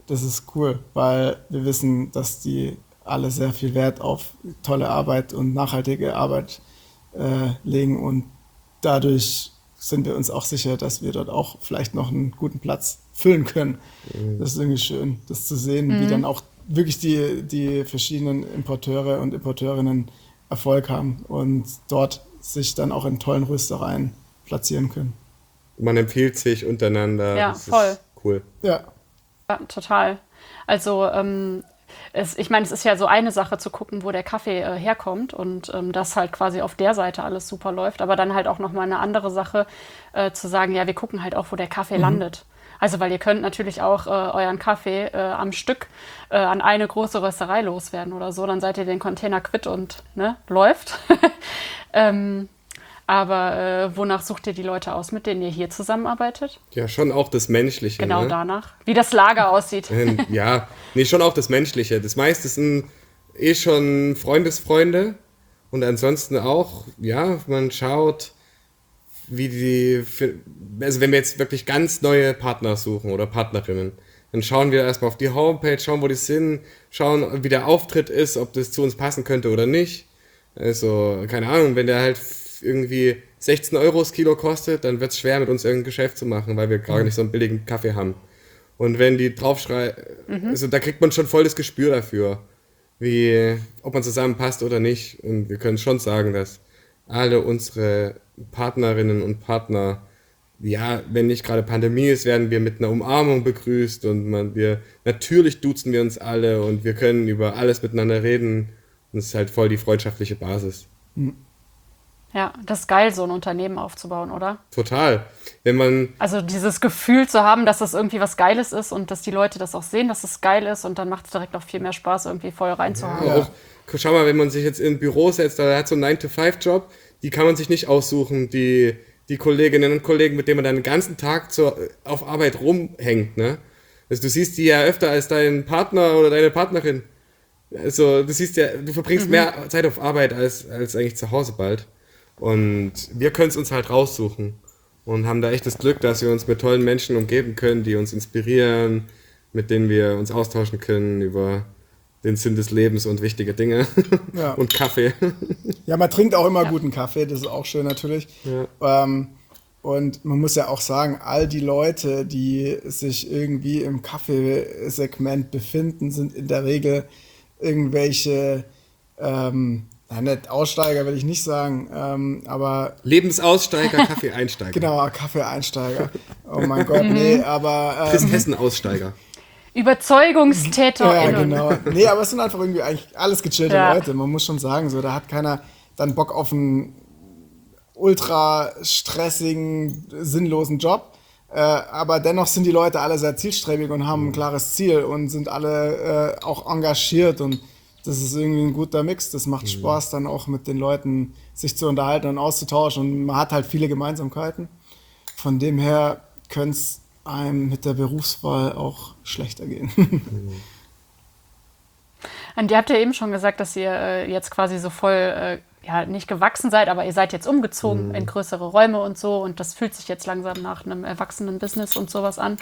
das ist cool, weil wir wissen, dass die alle sehr viel Wert auf tolle Arbeit und nachhaltige Arbeit legen und dadurch sind wir uns auch sicher, dass wir dort auch vielleicht noch einen guten Platz füllen können. Das ist irgendwie schön, das zu sehen, wie dann auch wirklich die verschiedenen Importeure und Importeurinnen Erfolg haben und dort sich dann auch in tollen Röstereien platzieren können. Man empfiehlt sich untereinander. Ja, das voll. ist cool. Ja, Ja, total. Also ich meine, es ist ja so eine Sache zu gucken, wo der Kaffee herkommt und dass halt quasi auf der Seite alles super läuft, aber dann halt auch nochmal eine andere Sache zu sagen, ja, wir gucken halt auch, wo der Kaffee landet. Also weil ihr könnt natürlich auch euren Kaffee am Stück an eine große Rösterei loswerden oder so, dann seid ihr den Container quitt und ne, läuft. Aber wonach sucht ihr die Leute aus, mit denen ihr hier zusammenarbeitet? Ja, schon auch das Menschliche. Genau ne? danach. Wie das Lager aussieht. Ja, nee, schon auch das Menschliche. Das meiste sind schon Freundesfreunde und ansonsten auch, ja, man schaut, also wenn wir jetzt wirklich ganz neue Partner suchen oder Partnerinnen, dann schauen wir erstmal auf die Homepage, schauen, wo die sind, schauen, wie der Auftritt ist, ob das zu uns passen könnte oder nicht. Also, keine Ahnung, wenn der halt irgendwie 16 Euro das Kilo kostet, dann wird es schwer, mit uns irgendein Geschäft zu machen, weil wir gar nicht so einen billigen Kaffee haben. Und wenn die draufschreien, also da kriegt man schon voll das Gespür dafür, ob man zusammenpasst oder nicht. Und wir können schon sagen, dass alle unsere Partnerinnen und Partner, ja, wenn nicht gerade Pandemie ist, werden wir mit einer Umarmung begrüßt und natürlich duzen wir uns alle und wir können über alles miteinander reden. Und es ist halt voll die freundschaftliche Basis. Ja, das ist geil, so ein Unternehmen aufzubauen, oder? Total. Wenn man Also dieses Gefühl zu haben, dass das irgendwie was Geiles ist und dass die Leute das auch sehen, dass es geil ist und dann macht es direkt auch viel mehr Spaß, irgendwie voll reinzuhauen. Ja, auch, schau mal, wenn man sich jetzt im Büro setzt, da hat so einen 9-to-5-Job, die kann man sich nicht aussuchen, die Kolleginnen und Kollegen, mit denen man dann den ganzen Tag auf Arbeit rumhängt, ne? Also du siehst die ja öfter als deinen Partner oder deine Partnerin. Also du siehst ja, du verbringst mehr Zeit auf Arbeit als eigentlich zu Hause bald. Und wir können es uns halt raussuchen und haben da echt das Glück, dass wir uns mit tollen Menschen umgeben können, die uns inspirieren, mit denen wir uns austauschen können über den Sinn des Lebens und wichtige Dinge. Ja. Und Kaffee. Ja, man trinkt auch immer guten Kaffee, das ist auch schön natürlich. Ja. Und man muss ja auch sagen, all die Leute, die sich irgendwie im Kaffeesegment befinden, sind in der Regel irgendwelche, nicht Aussteiger will ich nicht sagen, aber Lebensaussteiger, Kaffeeeinsteiger. genau, Kaffeeeinsteiger. Oh mein Gott, nee, aber Christhessen-Aussteiger. UberzeugungstäterInnen. ja, genau. Nee, aber es sind einfach irgendwie eigentlich alles gechillte Ja. Leute. Man muss schon sagen, so, da hat keiner dann Bock auf einen ultra stressigen, sinnlosen Job. Aber dennoch sind die Leute alle sehr zielstrebig und haben ein klares Ziel und sind alle auch engagiert und das ist irgendwie ein guter Mix. Das macht Spaß, dann auch mit den Leuten sich zu unterhalten und auszutauschen und man hat halt viele Gemeinsamkeiten. Von dem her könnte es einem mit der Berufswahl auch schlechter gehen. Und ihr habt ja eben schon gesagt, dass ihr jetzt quasi so voll, ja, nicht gewachsen seid, aber ihr seid jetzt umgezogen in größere Räume und so und das fühlt sich jetzt langsam nach einem erwachsenen Business und sowas an.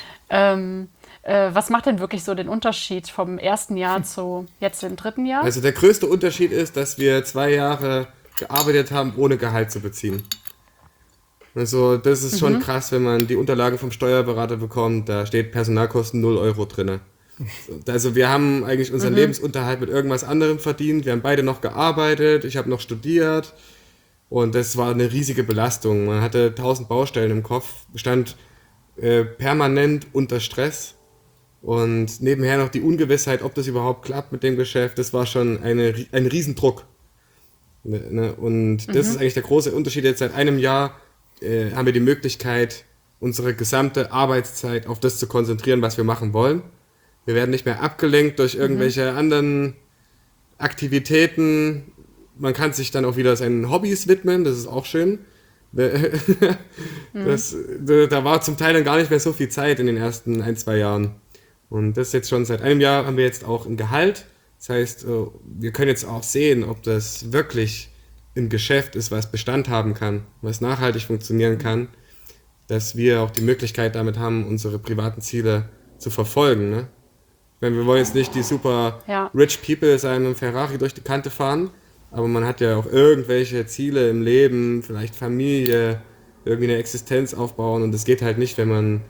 Was macht denn wirklich so den Unterschied vom ersten Jahr zu jetzt dem dritten Jahr? Also der größte Unterschied ist, dass wir 2 Jahre gearbeitet haben, ohne Gehalt zu beziehen. Also das ist schon krass, wenn man die Unterlagen vom Steuerberater bekommt, da steht Personalkosten 0 Euro drin. Also wir haben eigentlich unseren Lebensunterhalt mit irgendwas anderem verdient, wir haben beide noch gearbeitet, ich habe noch studiert und das war eine riesige Belastung. Man hatte 1000 Baustellen im Kopf, stand permanent unter Stress und nebenher noch die Ungewissheit, ob das überhaupt klappt mit dem Geschäft, das war schon ein Riesendruck. Und das ist eigentlich der große Unterschied. Jetzt seit einem Jahr haben wir die Möglichkeit, unsere gesamte Arbeitszeit auf das zu konzentrieren, was wir machen wollen. Wir werden nicht mehr abgelenkt durch irgendwelche anderen Aktivitäten. Man kann sich dann auch wieder seinen Hobbys widmen, das ist auch schön. Da war zum Teil dann gar nicht mehr so viel Zeit in den ersten 1-2 Jahren. Und das jetzt schon seit einem Jahr haben wir jetzt auch ein Gehalt. Das heißt, wir können jetzt auch sehen, ob das wirklich ein Geschäft ist, was Bestand haben kann, was nachhaltig funktionieren kann, dass wir auch die Möglichkeit damit haben, unsere privaten Ziele zu verfolgen. Ne? Ich meine, wir wollen jetzt nicht die super Ja. rich people sein und Ferrari durch die Kante fahren, aber man hat ja auch irgendwelche Ziele im Leben, vielleicht Familie, irgendwie eine Existenz aufbauen und das geht halt nicht, wenn man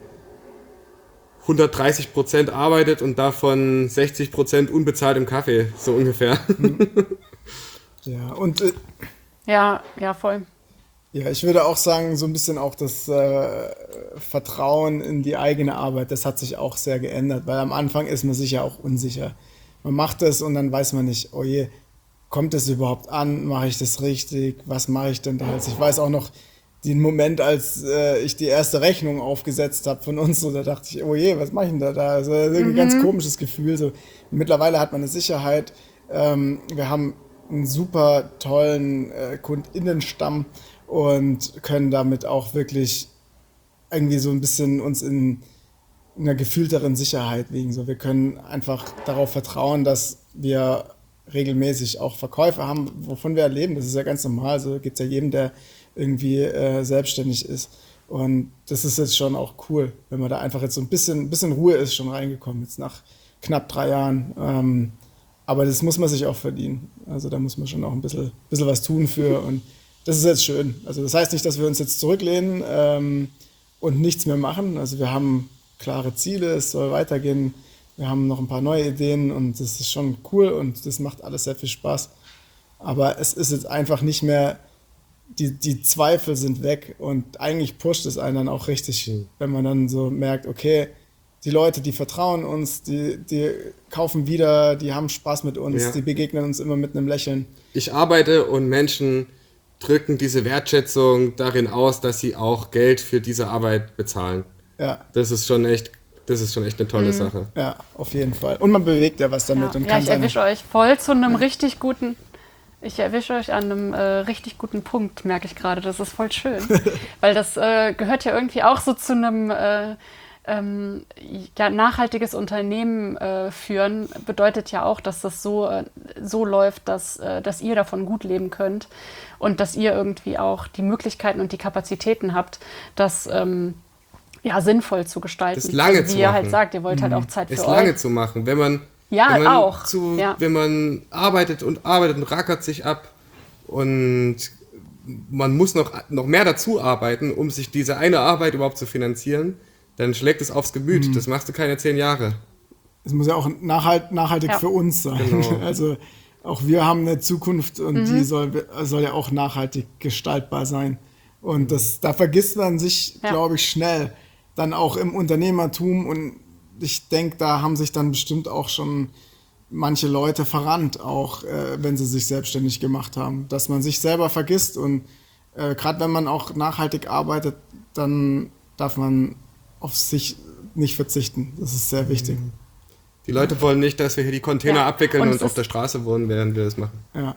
130% arbeitet und davon 60% unbezahlt im Kaffee, so ungefähr. Ja, und Ja, voll. ja, ich würde auch sagen, so ein bisschen auch das Vertrauen in die eigene Arbeit, das hat sich auch sehr geändert, weil am Anfang ist man sich ja auch unsicher. Man macht das und dann weiß man nicht, oh je, kommt das überhaupt an? Mache ich das richtig? Was mache ich denn da jetzt? Ich weiß auch noch den Moment, als ich die erste Rechnung aufgesetzt habe von uns, so, da dachte ich, oh je, was mache ich denn da? Also irgendwie ein ganz komisches Gefühl. So. Mittlerweile hat man eine Sicherheit. Wir haben einen super tollen KundInnenstamm und können damit auch wirklich irgendwie so ein bisschen uns in einer gefühlteren Sicherheit wiegen. So, wir können einfach darauf vertrauen, dass wir regelmäßig auch Verkäufe haben, wovon wir leben. Das ist ja ganz normal. So geht es ja jedem, der irgendwie selbstständig ist. Und das ist jetzt schon auch cool, wenn man da einfach jetzt so ein bisschen Ruhe ist schon reingekommen, jetzt nach knapp 3 Jahren. Aber das muss man sich auch verdienen. Also da muss man schon auch ein bisschen was tun für. Und das ist jetzt schön. Also das heißt nicht, dass wir uns jetzt zurücklehnen und nichts mehr machen. Also wir haben klare Ziele, es soll weitergehen. Wir haben noch ein paar neue Ideen und das ist schon cool und das macht alles sehr viel Spaß. Aber es ist jetzt einfach nicht mehr, die Zweifel sind weg und eigentlich pusht es einen dann auch richtig, wenn man dann so merkt, okay, die Leute, die vertrauen uns, die kaufen wieder, die haben Spaß mit uns, die begegnen uns immer mit einem Lächeln. Ich arbeite und Menschen drücken diese Wertschätzung darin aus, dass sie auch Geld für diese Arbeit bezahlen. Ja. Das ist schon echt eine tolle Sache. Ja, auf jeden Fall. Und man bewegt ja was damit. Ja, und kann ich erwische euch voll zu einem richtig guten. Ich erwische euch an einem richtig guten Punkt, merke ich gerade. Das ist voll schön. Weil das gehört ja irgendwie auch so zu einem nachhaltiges Unternehmen führen, bedeutet ja auch, dass das so läuft, dass ihr davon gut leben könnt und dass ihr irgendwie auch die Möglichkeiten und die Kapazitäten habt, das sinnvoll zu gestalten. Das lange also, zu wie ihr machen. halt sagt, ihr wollt halt auch Zeit für Es euch. lange zu machen, wenn man arbeitet und rackert sich ab und man muss noch mehr dazu arbeiten, um sich diese eine Arbeit überhaupt zu finanzieren, dann schlägt es aufs Gemüt. Das machst du keine 10 Jahre. Es muss ja auch nachhaltig für uns sein. Genau. Also auch wir haben eine Zukunft und die soll ja auch nachhaltig gestaltbar sein. Und da vergisst man sich, glaube ich, schnell. Dann auch im Unternehmertum und ich denke, da haben sich dann bestimmt auch schon manche Leute verrannt, auch wenn sie sich selbstständig gemacht haben. Dass man sich selber vergisst und gerade wenn man auch nachhaltig arbeitet, dann darf man auf sich nicht verzichten. Das ist sehr wichtig. Die Leute wollen nicht, dass wir hier die Container abwickeln und es auf der Straße wohnen, während wir das machen. Ja.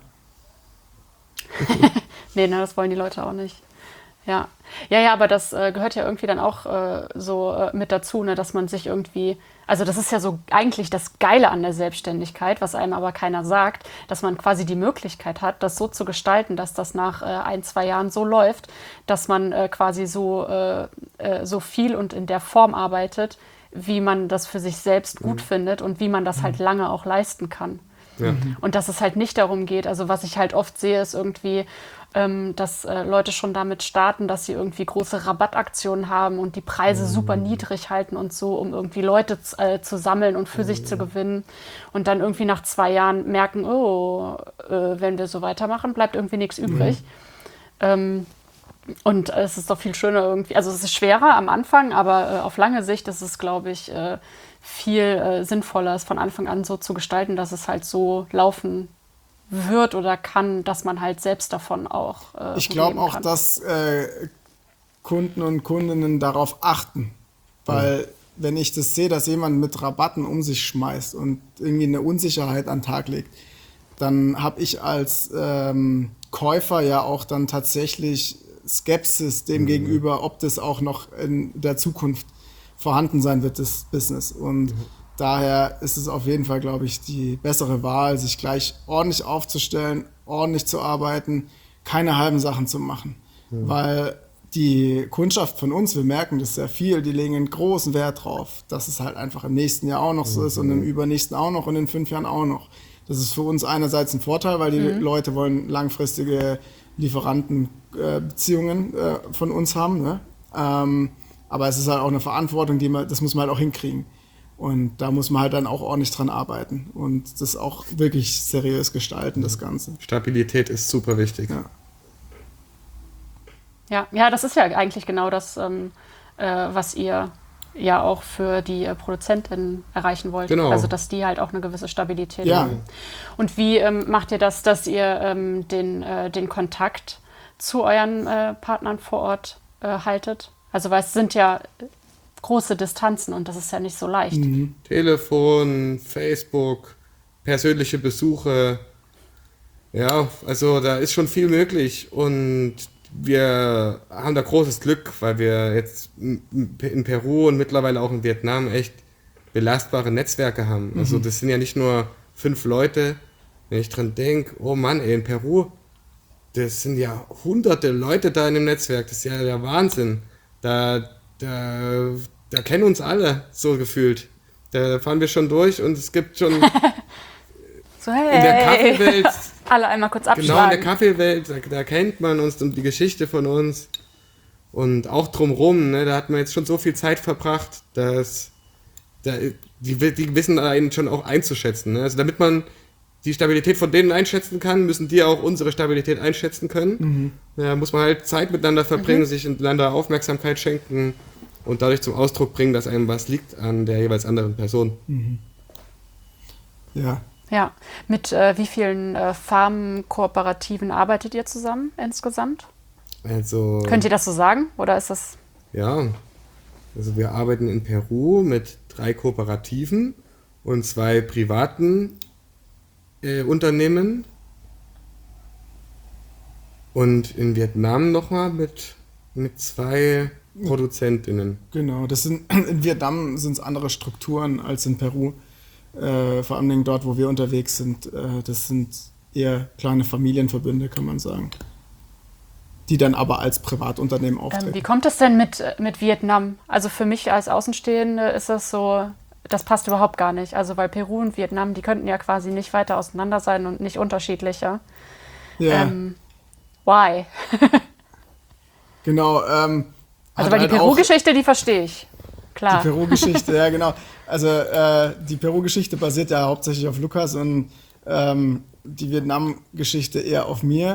Nee, das wollen die Leute auch nicht. Ja, aber das gehört ja irgendwie dann auch mit dazu, ne, dass man sich irgendwie, also das ist ja so eigentlich das Geile an der Selbstständigkeit, was einem aber keiner sagt, dass man quasi die Möglichkeit hat, das so zu gestalten, dass das nach 1-2 Jahren so läuft, dass man quasi so viel und in der Form arbeitet, wie man das für sich selbst gut findet und wie man das halt lange auch leisten kann. Ja. Und dass es halt nicht darum geht, also was ich halt oft sehe, ist irgendwie, dass Leute schon damit starten, dass sie irgendwie große Rabattaktionen haben und die Preise super niedrig halten und so, um irgendwie Leute zu sammeln und für sich zu gewinnen. Und dann irgendwie nach 2 Jahren merken, wenn wir so weitermachen, bleibt irgendwie nichts übrig. Und es ist doch viel schöner irgendwie, also es ist schwerer am Anfang, aber auf lange Sicht ist es, glaube ich, viel sinnvoller, es von Anfang an so zu gestalten, dass es halt so laufen wird oder kann, dass man halt selbst davon auch ich glaube auch, kann. dass Kunden und Kundinnen darauf achten, weil wenn ich das sehe, dass jemand mit Rabatten um sich schmeißt und irgendwie eine Unsicherheit an den Tag legt, dann habe ich als Käufer ja auch dann tatsächlich Skepsis dem gegenüber, ob das auch noch in der Zukunft vorhanden sein wird, das Business. Und daher ist es auf jeden Fall, glaube ich, die bessere Wahl, sich gleich ordentlich aufzustellen, ordentlich zu arbeiten, keine halben Sachen zu machen. Weil die Kundschaft von uns, wir merken das sehr viel, die legen einen großen Wert drauf, dass es halt einfach im nächsten Jahr auch noch so ist und im übernächsten auch noch und in 5 Jahren auch noch. Das ist für uns einerseits ein Vorteil, weil die Leute wollen langfristige Lieferantenbeziehungen von uns haben. Ne? Aber es ist halt auch eine Verantwortung, das muss man halt auch hinkriegen. Und da muss man halt dann auch ordentlich dran arbeiten und das auch wirklich seriös gestalten, das Ganze. Stabilität ist super wichtig. Ja, das ist ja eigentlich genau das, was ihr ja auch für die ProduzentInnen erreichen wollt. Genau. Also, dass die halt auch eine gewisse Stabilität Ja. haben. Und wie macht ihr das, dass ihr den Kontakt zu euren Partnern vor Ort haltet? Also, weil es sind ja große Distanzen und das ist ja nicht so leicht. Telefon, Facebook, persönliche Besuche. Ja, also da ist schon viel möglich und wir haben da großes Glück, weil wir jetzt in Peru und mittlerweile auch in Vietnam echt belastbare Netzwerke haben. Also das sind ja nicht nur 5 Leute. Wenn ich dran denke, oh Mann, ey, in Peru, das sind ja hunderte Leute da in dem Netzwerk. Das ist ja der Wahnsinn. Da kennen uns alle, so gefühlt. Da fahren wir schon durch und es gibt schon So, hey, in der Kaffeewelt, alle einmal kurz abschlagen. genau in der Kaffeewelt, da kennt man uns und die Geschichte von uns. Und auch drumrum, ne, da hat man jetzt schon so viel Zeit verbracht, dass die wissen einen schon auch einzuschätzen. Ne? Also damit man die Stabilität von denen einschätzen kann, müssen die auch unsere Stabilität einschätzen können. Da muss man halt Zeit miteinander verbringen, sich einander Aufmerksamkeit schenken und dadurch zum Ausdruck bringen, dass einem was liegt an der jeweils anderen Person. Ja. Ja, mit wie vielen Farmkooperativen arbeitet ihr zusammen insgesamt? Also, Könnt ihr das so sagen oder ist das... ja, also wir arbeiten in Peru mit 3 Kooperativen und 2 privaten Unternehmen und in Vietnam nochmal mit 2 ProduzentInnen. Genau, in Vietnam sind es andere Strukturen als in Peru. Vor allem dort, wo wir unterwegs sind. Das sind eher kleine Familienverbünde, kann man sagen. Die dann aber als Privatunternehmen auftreten. Wie kommt es denn mit Vietnam? Also für mich als Außenstehende ist das so, das passt überhaupt gar nicht. Also weil Peru und Vietnam, die könnten ja quasi nicht weiter auseinander sein und nicht unterschiedlicher. Ja, Why? genau. Also hat weil die halt auch Peru-Geschichte, die verstehe ich. Klar. die Peru-Geschichte, ja genau. Also die Peru-Geschichte basiert ja hauptsächlich auf Lukas und die Vietnam-Geschichte eher auf mir.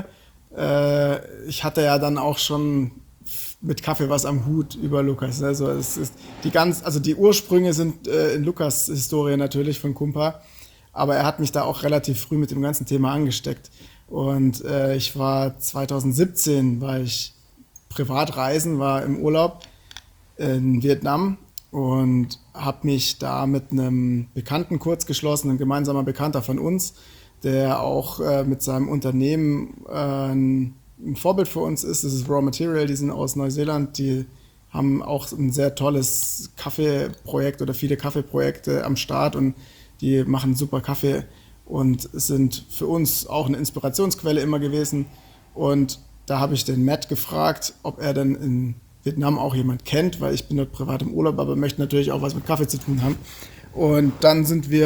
Ich hatte ja dann auch schon mit Kaffee was am Hut über Lukas. Also es ist die Ursprünge sind in Lukas Historie natürlich von Kumpa, aber er hat mich da auch relativ früh mit dem ganzen Thema angesteckt. Und ich war 2017, war ich privat reisen, war im Urlaub in Vietnam und habe mich da mit einem Bekannten kurz geschlossen, ein gemeinsamer Bekannter von uns, der auch mit seinem Unternehmen ein Vorbild für uns ist. Das ist Raw Material, die sind aus Neuseeland, die haben auch ein sehr tolles Kaffeeprojekt oder viele Kaffeeprojekte am Start und die machen super Kaffee und sind für uns auch eine Inspirationsquelle immer gewesen. Und da habe ich den Matt gefragt, ob er denn in Vietnam auch jemand kennt, weil ich bin dort privat im Urlaub, aber möchte natürlich auch was mit Kaffee zu tun haben. Und dann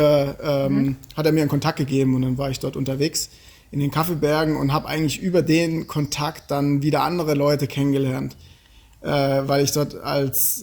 hat er mir einen Kontakt gegeben und dann war ich dort unterwegs in den Kaffeebergen und habe eigentlich über den Kontakt dann wieder andere Leute kennengelernt, weil ich dort als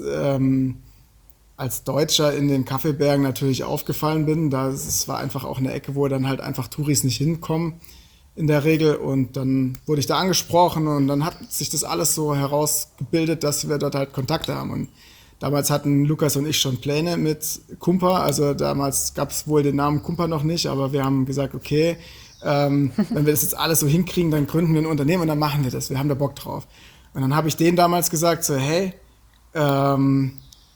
Deutscher in den Kaffeebergen natürlich aufgefallen bin. Es war einfach auch eine Ecke, wo dann halt einfach Touris nicht hinkommen in der Regel und dann wurde ich da angesprochen und dann hat sich das alles so herausgebildet, dass wir dort halt Kontakte haben und damals hatten Lukas und ich schon Pläne mit Kumpa, also damals gab es wohl den Namen Kumpa noch nicht, aber wir haben gesagt, okay, wenn wir das jetzt alles so hinkriegen, dann gründen wir ein Unternehmen und dann machen wir das, wir haben da Bock drauf. Und dann habe ich denen damals gesagt, so hey, wenn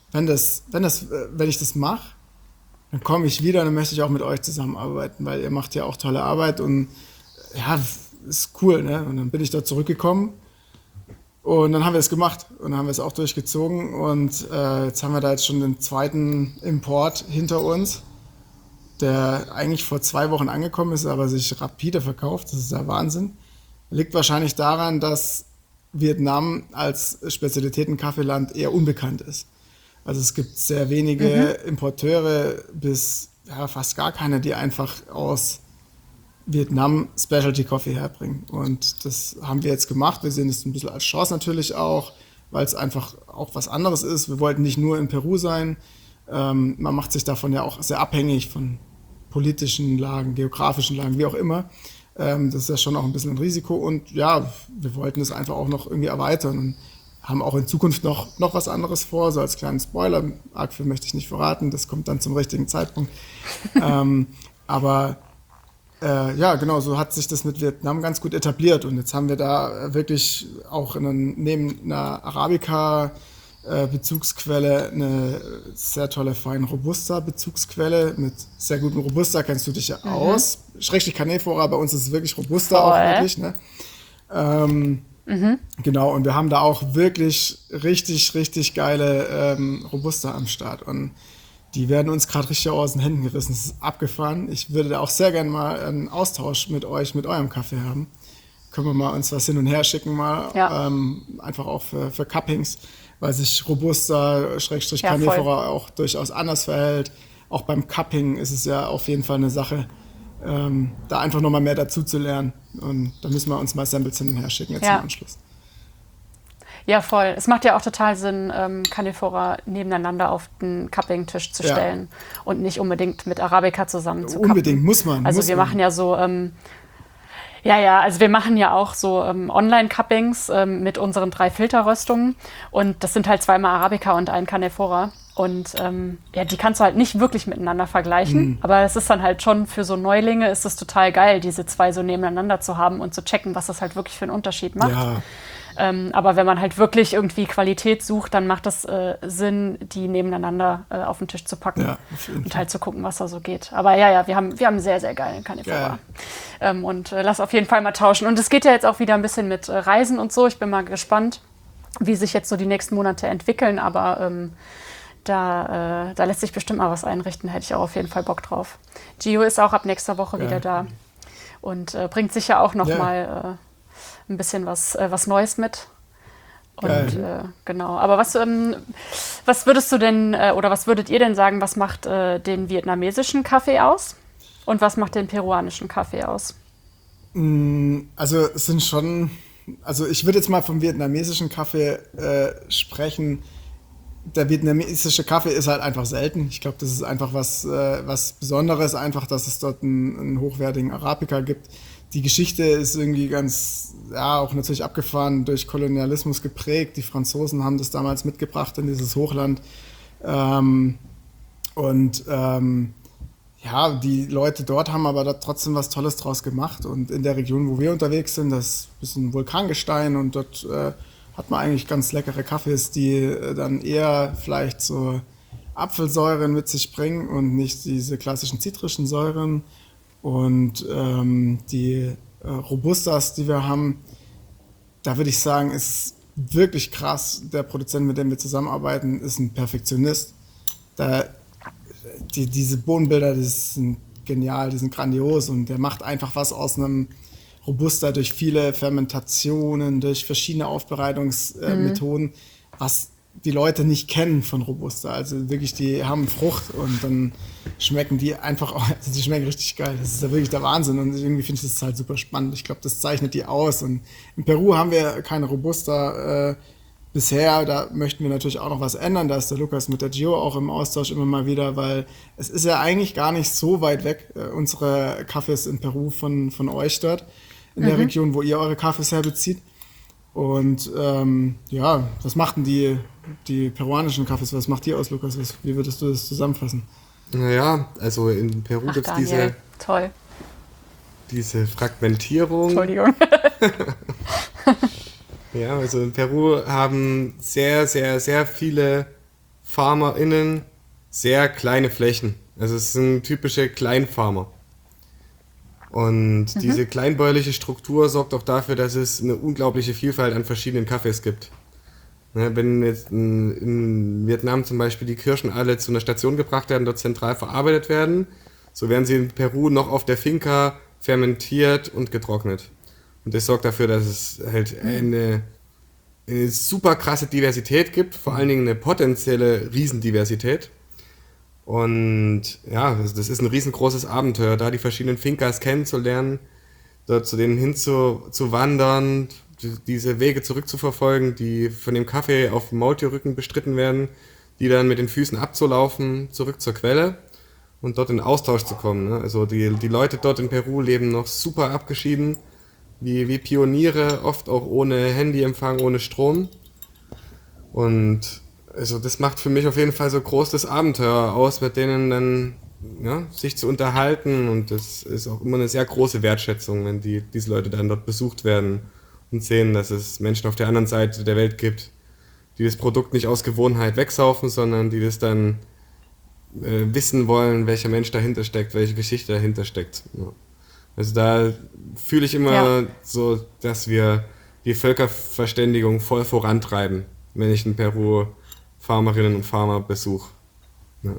ich das mache, dann komme ich wieder und dann möchte ich auch mit euch zusammenarbeiten, weil ihr macht ja auch tolle Arbeit und ja, ist cool, ne? Und dann bin ich dort zurückgekommen und dann haben wir es gemacht und dann haben wir es auch durchgezogen und jetzt haben wir da jetzt schon den 2. Import hinter uns, der eigentlich vor 2 Wochen angekommen ist, aber sich rapide verkauft. Das ist der Wahnsinn. Liegt wahrscheinlich daran, dass Vietnam als Spezialitäten-Kaffeeland eher unbekannt ist. Also es gibt sehr wenige Importeure bis fast gar keine, die einfach aus Vietnam Specialty Coffee herbringen. Und das haben wir jetzt gemacht. Wir sehen es ein bisschen als Chance natürlich auch, weil es einfach auch was anderes ist. Wir wollten nicht nur in Peru sein. Man macht sich davon ja auch sehr abhängig von politischen Lagen, geografischen Lagen, wie auch immer. Das ist ja schon auch ein bisschen ein Risiko. Und ja, wir wollten es einfach auch noch irgendwie erweitern und haben auch in Zukunft noch was anderes vor, so als kleinen Spoiler. Arg viel möchte ich nicht verraten, das kommt dann zum richtigen Zeitpunkt. Aber ja, genau, so hat sich das mit Vietnam ganz gut etabliert. Und jetzt haben wir da wirklich auch neben einer Arabica-Bezugsquelle eine sehr tolle Fine Robusta-Bezugsquelle mit sehr gutem Robusta, kennst du dich ja aus. Schrägstrich Canephora, bei uns ist es wirklich Robusta auch wirklich, ne? Genau, und wir haben da auch wirklich richtig geile Robusta am Start. Und die werden uns gerade richtig aus den Händen gerissen. Das ist abgefahren. Ich würde da auch sehr gerne mal einen Austausch mit euch, mit eurem Kaffee haben. Können wir mal uns was hin und her schicken mal. Ja. Einfach auch für Cuppings, weil sich Robusta, Schrägstrich Canephora auch durchaus anders verhält. Auch beim Cupping ist es ja auf jeden Fall eine Sache, da einfach nochmal mehr dazu zu lernen. Und da müssen wir uns mal Samples hin und her schicken jetzt im Anschluss. Ja, voll. Es macht ja auch total Sinn, Canephora nebeneinander auf den Cupping-Tisch zu stellen und nicht unbedingt mit Arabica zusammen zu cuppen. Unbedingt, muss man. Also wir machen ja so, also wir machen ja auch so Online-Cuppings mit unseren 3 Filterröstungen und das sind halt 2-mal Arabica und ein Canephora. Und die kannst du halt nicht wirklich miteinander vergleichen, aber es ist dann halt schon für so Neulinge ist es total geil, diese 2 so nebeneinander zu haben und zu checken, was das halt wirklich für einen Unterschied macht. Ja. Aber wenn man halt wirklich irgendwie Qualität sucht, dann macht es Sinn, die nebeneinander auf den Tisch zu packen und halt zu gucken, was da so geht. Aber wir haben sehr, sehr geilen Canephora. Und lass auf jeden Fall mal tauschen. Und es geht ja jetzt auch wieder ein bisschen mit Reisen und so. Ich bin mal gespannt, wie sich jetzt so die nächsten Monate entwickeln. Aber da lässt sich bestimmt mal was einrichten. Hätte ich auch auf jeden Fall Bock drauf. Gio ist auch ab nächster Woche wieder da und bringt sicher auch noch mal ein bisschen was Neues mit. Und genau. Aber was würdest du denn oder was würdet ihr denn sagen, was macht den vietnamesischen Kaffee aus? Und was macht den peruanischen Kaffee aus? Also es sind schon, also ich würde jetzt mal vom vietnamesischen Kaffee sprechen. Der vietnamesische Kaffee ist halt einfach selten. Ich glaube, das ist einfach was Besonderes, einfach, dass es dort einen hochwertigen Arabica gibt. Die Geschichte ist irgendwie ganz, auch natürlich abgefahren, durch Kolonialismus geprägt. Die Franzosen haben das damals mitgebracht in dieses Hochland. Die Leute dort haben aber da trotzdem was Tolles draus gemacht. Und in der Region, wo wir unterwegs sind, das ist ein bisschen Vulkangestein und dort hat man eigentlich ganz leckere Kaffees, die dann eher vielleicht so Apfelsäuren mit sich bringen und nicht diese klassischen zitrischen Säuren. Und die Robustas, die wir haben, da würde ich sagen, ist wirklich krass. Der Produzent, mit dem wir zusammenarbeiten, ist ein Perfektionist. Diese Bohnenbilder, die sind genial, die sind grandios und der macht einfach was aus einem Robusta durch viele Fermentationen, durch verschiedene Aufbereitungsmethoden, was die Leute nicht kennen von Robusta. Also wirklich, die haben Frucht und dann schmecken die einfach, also die schmecken richtig geil. Das ist ja wirklich der Wahnsinn und irgendwie finde ich das halt super spannend. Ich glaube, das zeichnet die aus. Und in Peru haben wir keine Robusta bisher. Da möchten wir natürlich auch noch was ändern. Da ist der Lukas mit der Gio auch im Austausch immer mal wieder, weil es ist ja eigentlich gar nicht so weit weg, unsere Kaffees in Peru von euch dort, in der Region, wo ihr eure Kaffees herbezieht. Und was machten die peruanischen Kaffees? Was macht die aus, Lukas? Wie würdest du das zusammenfassen? Naja, also in Peru gibt es diese Fragmentierung. Entschuldigung. Ja, also in Peru haben sehr, sehr, sehr viele FarmerInnen sehr kleine Flächen. Also es sind typische Kleinfarmer. Und diese kleinbäuerliche Struktur sorgt auch dafür, dass es eine unglaubliche Vielfalt an verschiedenen Kaffees gibt. Ne, wenn jetzt in Vietnam zum Beispiel die Kirschen alle zu einer Station gebracht werden, dort zentral verarbeitet werden, so werden sie in Peru noch auf der Finca fermentiert und getrocknet. Und das sorgt dafür, dass es halt eine eine super krasse Diversität gibt, vor allen Dingen eine potenzielle Riesendiversität. Und ja, das ist ein riesengroßes Abenteuer, da die verschiedenen Fincas kennenzulernen, dort zu denen hin zu wandern, diese Wege zurückzuverfolgen, die von dem Kaffee auf dem Maultierrücken bestritten werden, die dann mit den Füßen abzulaufen, zurück zur Quelle und dort in Austausch zu kommen. Ne? Also die Leute dort in Peru leben noch super abgeschieden, wie Pioniere, oft auch ohne Handyempfang, ohne Strom. Und also das macht für mich auf jeden Fall so groß das Abenteuer aus, mit denen dann ja, sich zu unterhalten. Und das ist auch immer eine sehr große Wertschätzung, wenn diese Leute dann dort besucht werden und sehen, dass es Menschen auf der anderen Seite der Welt gibt, die das Produkt nicht aus Gewohnheit wegsaufen, sondern die das dann wissen wollen, welcher Mensch dahinter steckt, welche Geschichte dahinter steckt. Ja. Also da fühle ich immer so, dass wir die Völkerverständigung voll vorantreiben, wenn ich in Peru Farmerinnen und Farmer besuche. Ja.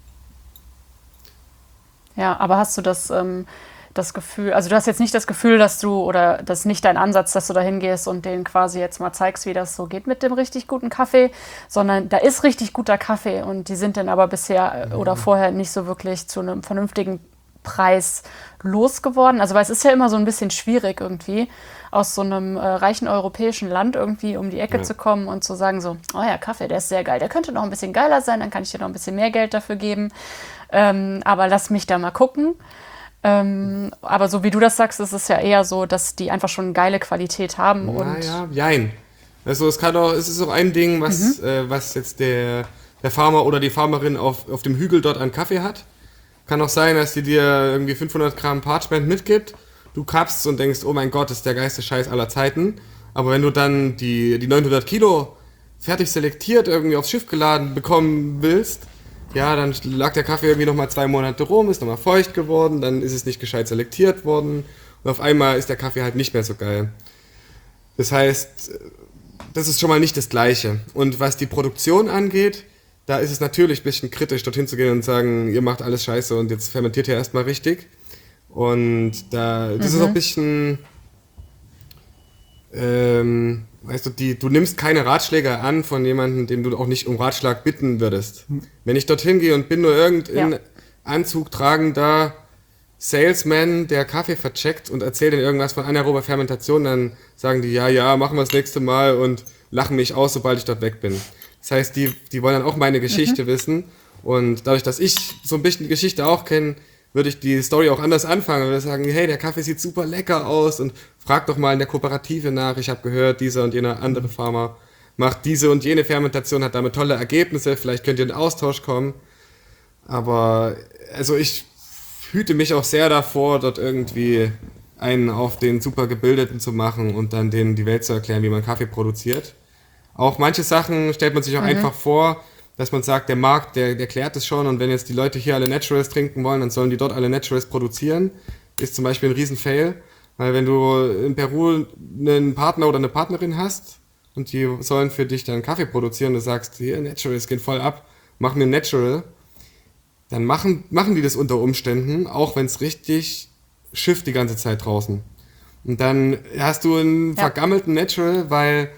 Ja, aber hast du das Gefühl, also du hast jetzt nicht das Gefühl, dass du, oder das ist nicht dein Ansatz, dass du da hingehst und denen quasi jetzt mal zeigst, wie das so geht mit dem richtig guten Kaffee, sondern da ist richtig guter Kaffee und die sind dann aber bisher oder vorher nicht so wirklich zu einem vernünftigen Preis losgeworden. Also weil es ist ja immer so ein bisschen schwierig irgendwie, aus so einem reichen europäischen Land irgendwie um die Ecke zu kommen und zu sagen so, oh ja, Kaffee, der ist sehr geil, der könnte noch ein bisschen geiler sein, dann kann ich dir noch ein bisschen mehr Geld dafür geben. Aber lass mich da mal gucken. Aber so wie du das sagst, ist es ja eher so, dass die einfach schon geile Qualität haben. Naja, jein. Also es ist auch ein Ding, was jetzt der Farmer oder die Farmerin auf dem Hügel dort an Kaffee hat. Kann auch sein, dass die dir irgendwie 500 Gramm Parchment mitgibt, du kappst und denkst, oh mein Gott, das ist der geilste Scheiß aller Zeiten. Aber wenn du dann die 900 Kilo fertig selektiert irgendwie aufs Schiff geladen bekommen willst, ja, dann lag der Kaffee irgendwie nochmal 2 Monate rum, ist nochmal feucht geworden, dann ist es nicht gescheit selektiert worden und auf einmal ist der Kaffee halt nicht mehr so geil. Das heißt, das ist schon mal nicht das Gleiche. Und was die Produktion angeht, da ist es natürlich ein bisschen kritisch, dorthin zu gehen und sagen, ihr macht alles scheiße und jetzt fermentiert ihr erstmal richtig. Und das ist auch ein bisschen, weißt du, du nimmst keine Ratschläge an von jemandem, dem du auch nicht um Ratschlag bitten würdest. Wenn ich dorthin gehe und bin nur irgendein Anzug tragender Salesman, der Kaffee vercheckt und erzählt ihnen irgendwas von anaerober Fermentation, dann sagen die, ja, machen wir das nächste Mal und lachen mich aus, sobald ich dort weg bin. Das heißt, die wollen dann auch meine Geschichte wissen und dadurch, dass ich so ein bisschen die Geschichte auch kenne, würde ich die Story auch anders anfangen und würde sagen, hey, der Kaffee sieht super lecker aus und frag doch mal in der Kooperative nach, ich habe gehört, dieser und jener andere Farmer macht diese und jene Fermentation, hat damit tolle Ergebnisse, vielleicht könnt ihr in Austausch kommen. Aber also ich hüte mich auch sehr davor, dort irgendwie einen auf den super Gebildeten zu machen und dann denen die Welt zu erklären, wie man Kaffee produziert. Auch manche Sachen stellt man sich auch einfach vor, dass man sagt, der Markt, der klärt es schon und wenn jetzt die Leute hier alle Naturals trinken wollen, dann sollen die dort alle Naturals produzieren. Ist zum Beispiel ein Riesen-Fail, weil wenn du in Peru einen Partner oder eine Partnerin hast und die sollen für dich dann Kaffee produzieren und du sagst, hier, Naturals gehen voll ab, mach mir ein Natural, dann machen die das unter Umständen, auch wenn es richtig schifft die ganze Zeit draußen. Und dann hast du einen vergammelten Natural, weil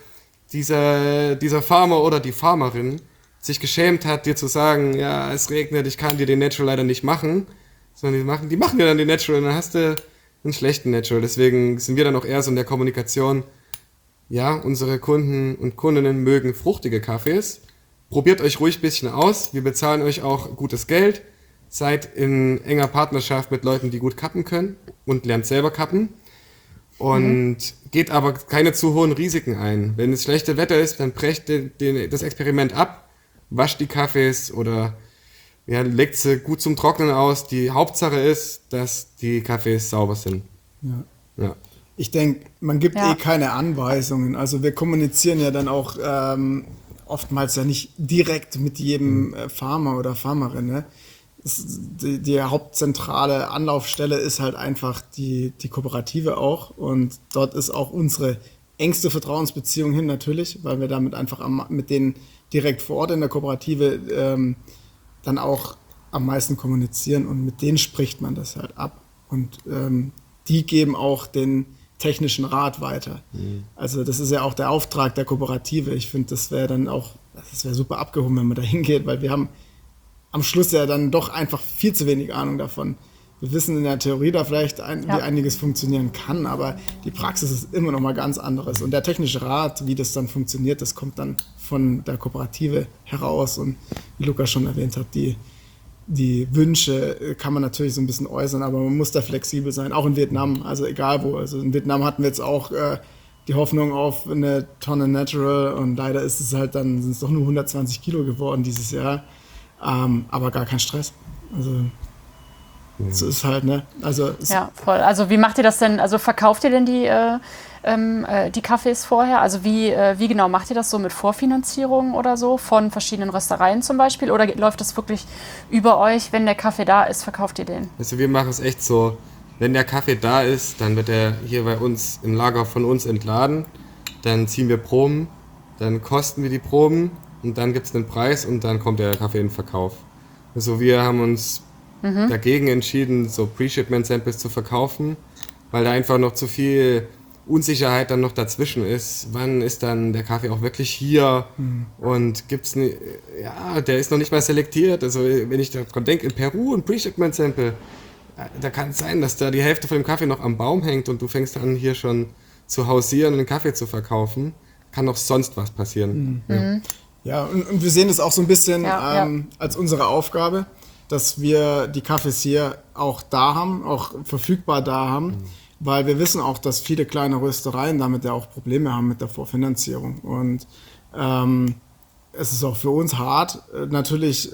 dieser Farmer oder die Farmerin sich geschämt hat, dir zu sagen, ja, es regnet, ich kann dir den Natural leider nicht machen, sondern die machen dir dann den Natural und dann hast du einen schlechten Natural. Deswegen sind wir dann auch eher so in der Kommunikation, ja, unsere Kunden und Kundinnen mögen fruchtige Kaffees, probiert euch ruhig ein bisschen aus, wir bezahlen euch auch gutes Geld, seid in enger Partnerschaft mit Leuten, die gut kappen können und lernt selber kappen. Und geht aber keine zu hohen Risiken ein. Wenn es schlechte Wetter ist, dann brecht das Experiment ab, wascht die Kaffees oder legt sie gut zum Trocknen aus. Die Hauptsache ist, dass die Kaffees sauber sind. Ja. Ich denke, man gibt keine Anweisungen. Also wir kommunizieren ja dann auch oftmals ja nicht direkt mit jedem Farmer oder Farmerin. Ne? Die hauptzentrale Anlaufstelle ist halt einfach die Kooperative auch und dort ist auch unsere engste Vertrauensbeziehung hin natürlich, weil wir damit einfach mit denen direkt vor Ort in der Kooperative dann auch am meisten kommunizieren und mit denen spricht man das halt ab und die geben auch den technischen Rat weiter. Also das ist ja auch der Auftrag der Kooperative. Ich finde, das wäre super abgehoben, wenn man da hingeht, weil wir haben am Schluss ja dann doch einfach viel zu wenig Ahnung davon. Wir wissen in der Theorie da vielleicht, wie einiges funktionieren kann, aber die Praxis ist immer noch mal ganz anderes. Und der technische Rat, wie das dann funktioniert, das kommt dann von der Kooperative heraus. Und wie Lukas schon erwähnt hat, die Wünsche kann man natürlich so ein bisschen äußern, aber man muss da flexibel sein, auch in Vietnam, also egal wo. Also in Vietnam hatten wir jetzt auch die Hoffnung auf eine Tonne Natural und leider ist es halt dann, sind es doch nur 120 Kilo geworden dieses Jahr, aber gar kein Stress. Also so ist halt, ne? Also ja, voll. Also wie macht ihr das denn? Also verkauft ihr denn die Kaffees vorher? Also wie genau macht ihr das so mit Vorfinanzierung oder so von verschiedenen Röstereien zum Beispiel? Oder läuft das wirklich über euch, wenn der Kaffee da ist, verkauft ihr den? Also wir machen es echt so, wenn der Kaffee da ist, dann wird er hier bei uns im Lager von uns entladen, dann ziehen wir Proben, dann kosten wir die Proben und dann gibt es einen Preis und dann kommt der Kaffee in den Verkauf. Also wir haben uns dagegen entschieden, so Pre-Shipment-Samples zu verkaufen, weil da einfach noch zu viel Unsicherheit dann noch dazwischen ist. Wann ist dann der Kaffee auch wirklich hier? Und gibt's der ist noch nicht mal selektiert. Also wenn ich daran denke, in Peru ein Pre-Shipment-Sample, da kann es sein, dass da die Hälfte von dem Kaffee noch am Baum hängt und du fängst an hier schon zu hausieren und den Kaffee zu verkaufen. Kann noch sonst was passieren. Ja, und wir sehen das auch so ein bisschen als unsere Aufgabe, dass wir die Kaffees hier auch da haben, auch verfügbar da haben, weil wir wissen auch, dass viele kleine Röstereien damit ja auch Probleme haben mit der Vorfinanzierung. Und es ist auch für uns hart, natürlich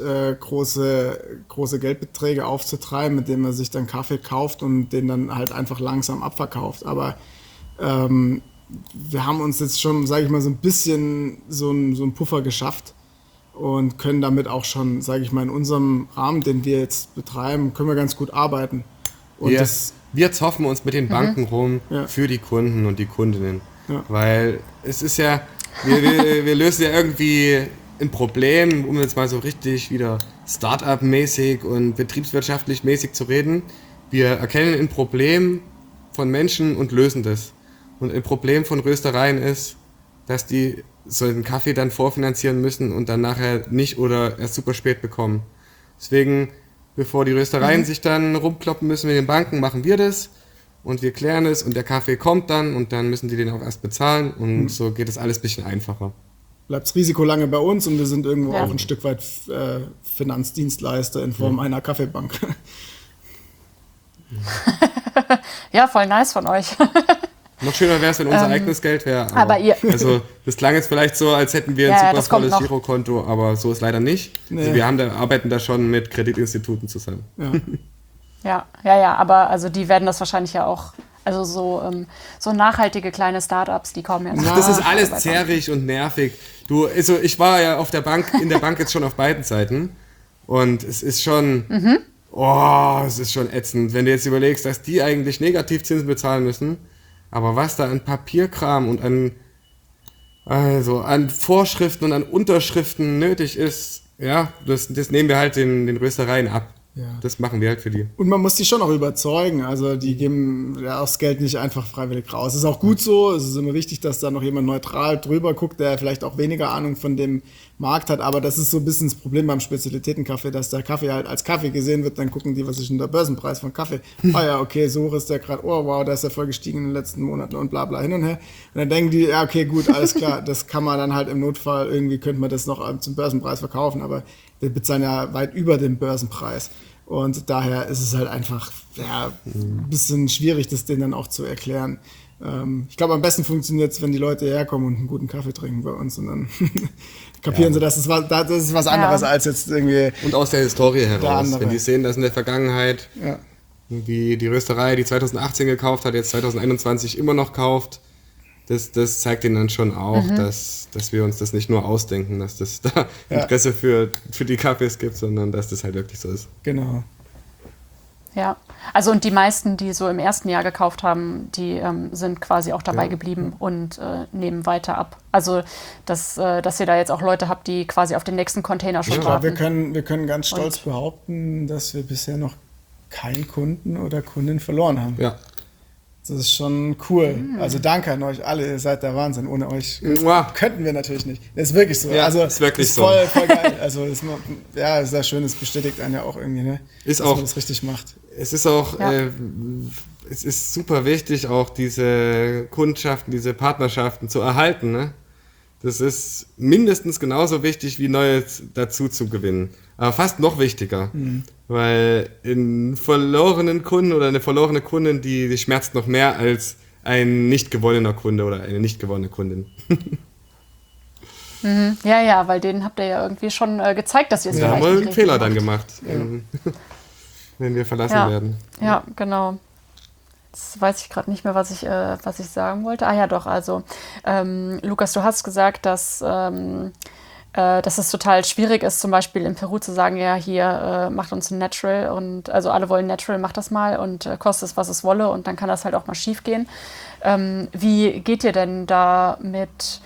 große Geldbeträge aufzutreiben, mit denen man sich dann Kaffee kauft und den dann halt einfach langsam abverkauft. Aber wir haben uns jetzt schon, sage ich mal, so ein bisschen so einen Puffer geschafft und können damit auch schon, sage ich mal, in unserem Rahmen, den wir jetzt betreiben, können wir ganz gut arbeiten. Und wir zoffen uns mit den Banken rum für die Kunden und die Kundinnen. Ja. Weil es ist ja, wir lösen ja irgendwie ein Problem, um jetzt mal so richtig wieder Start-up-mäßig und betriebswirtschaftlich mäßig zu reden. Wir erkennen ein Problem von Menschen und lösen das. Und ein Problem von Röstereien ist, dass die so einen Kaffee dann vorfinanzieren müssen und dann nachher nicht oder erst super spät bekommen. Deswegen, bevor die Röstereien sich dann rumkloppen müssen mit den Banken, machen wir das und wir klären es und der Kaffee kommt dann und dann müssen die den auch erst bezahlen und so geht es alles ein bisschen einfacher. Bleibt das Risiko lange bei uns und wir sind irgendwo auch ein Stück weit Finanzdienstleister in Form einer Kaffeebank. Ja, voll nice von euch. Noch schöner wäre es, wenn unser eigenes Geld wäre. Aber ihr also das klang jetzt vielleicht so, als hätten wir ein super tolles Girokonto, aber so ist leider nicht. Nee. Also wir arbeiten da schon mit Kreditinstituten zusammen. Ja, aber also die werden das wahrscheinlich ja auch, also so nachhaltige kleine Startups, die kommen ja. Das ist alles zerrig und nervig. Also ich war ja in der Bank jetzt schon auf beiden Seiten und es ist schon, es ist schon ätzend, wenn du jetzt überlegst, dass die eigentlich Negativzinsen bezahlen müssen. Aber was da an Papierkram und an Vorschriften und an Unterschriften nötig ist, das nehmen wir halt den Röstereien ab. Ja. Das machen wir halt für die. Und man muss die schon auch überzeugen. Also die geben auch das Geld nicht einfach freiwillig raus. Es ist auch gut so. Es ist immer wichtig, dass da noch jemand neutral drüber guckt, der vielleicht auch weniger Ahnung von dem Markt hat. Aber das ist so ein bisschen das Problem beim Spezialitätenkaffee, dass der Kaffee halt als Kaffee gesehen wird. Dann gucken die, was ist denn der Börsenpreis von Kaffee? Okay, so hoch ist der gerade. Oh wow, der ist ja voll gestiegen in den letzten Monaten und bla bla hin und her. Und dann denken die, okay, gut, alles klar. Das kann man dann halt im Notfall, irgendwie könnte man das noch zum Börsenpreis verkaufen. Aber der bezahlt ja weit über den Börsenpreis. Und daher ist es halt einfach ein bisschen schwierig, das denen dann auch zu erklären. Ich glaube, am besten funktioniert es, wenn die Leute herkommen und einen guten Kaffee trinken bei uns und dann kapieren sie, das ist was anderes als jetzt irgendwie. Und aus der Historie heraus. Wenn die sehen, dass in der Vergangenheit die Rösterei, die 2018 gekauft hat, jetzt 2021 immer noch kauft, das zeigt ihnen dann schon auch, dass wir uns das nicht nur ausdenken, dass das da Interesse für die Kaffees gibt, sondern dass das halt wirklich so ist. Genau. Ja, also und die meisten, die so im ersten Jahr gekauft haben, die sind quasi auch dabei geblieben und nehmen weiter ab. Also, dass ihr da jetzt auch Leute habt, die quasi auf den nächsten Container schon warten. Wir können ganz stolz behaupten, dass wir bisher noch keinen Kunden oder Kundin verloren haben. Ja. Das ist schon cool. Also danke an euch alle, ihr seid der Wahnsinn. Ohne euch könnten wir natürlich nicht. Das ist wirklich so. Ja, also ist wirklich ist so. Voll geil. Also ist sehr schön, es bestätigt einen ja auch irgendwie, ne? Ist dass auch, man das richtig macht. Es ist auch, es ist super wichtig, auch diese Kundschaften, diese Partnerschaften zu erhalten, ne? Das ist mindestens genauso wichtig, wie Neues dazu zu gewinnen. Aber fast noch wichtiger. Weil einen verlorenen Kunden oder eine verlorene Kundin, die schmerzt noch mehr als ein nicht gewonnener Kunde oder eine nicht gewonnene Kundin. Ja, weil denen habt ihr ja irgendwie schon gezeigt, dass ihr es Da haben vielleicht wir nicht einen richtig Fehler dann macht. gemacht, wenn wir verlassen Ja. werden. Ja, genau. Jetzt weiß ich gerade nicht mehr, was ich sagen wollte. Ah ja, doch, also Lukas, du hast gesagt, dass es total schwierig ist, zum Beispiel in Peru zu sagen, ja, hier macht uns ein Natural und also alle wollen Natural, macht das mal und kostet es, was es wolle und dann kann das halt auch mal schief gehen. Wie geht ihr denn damit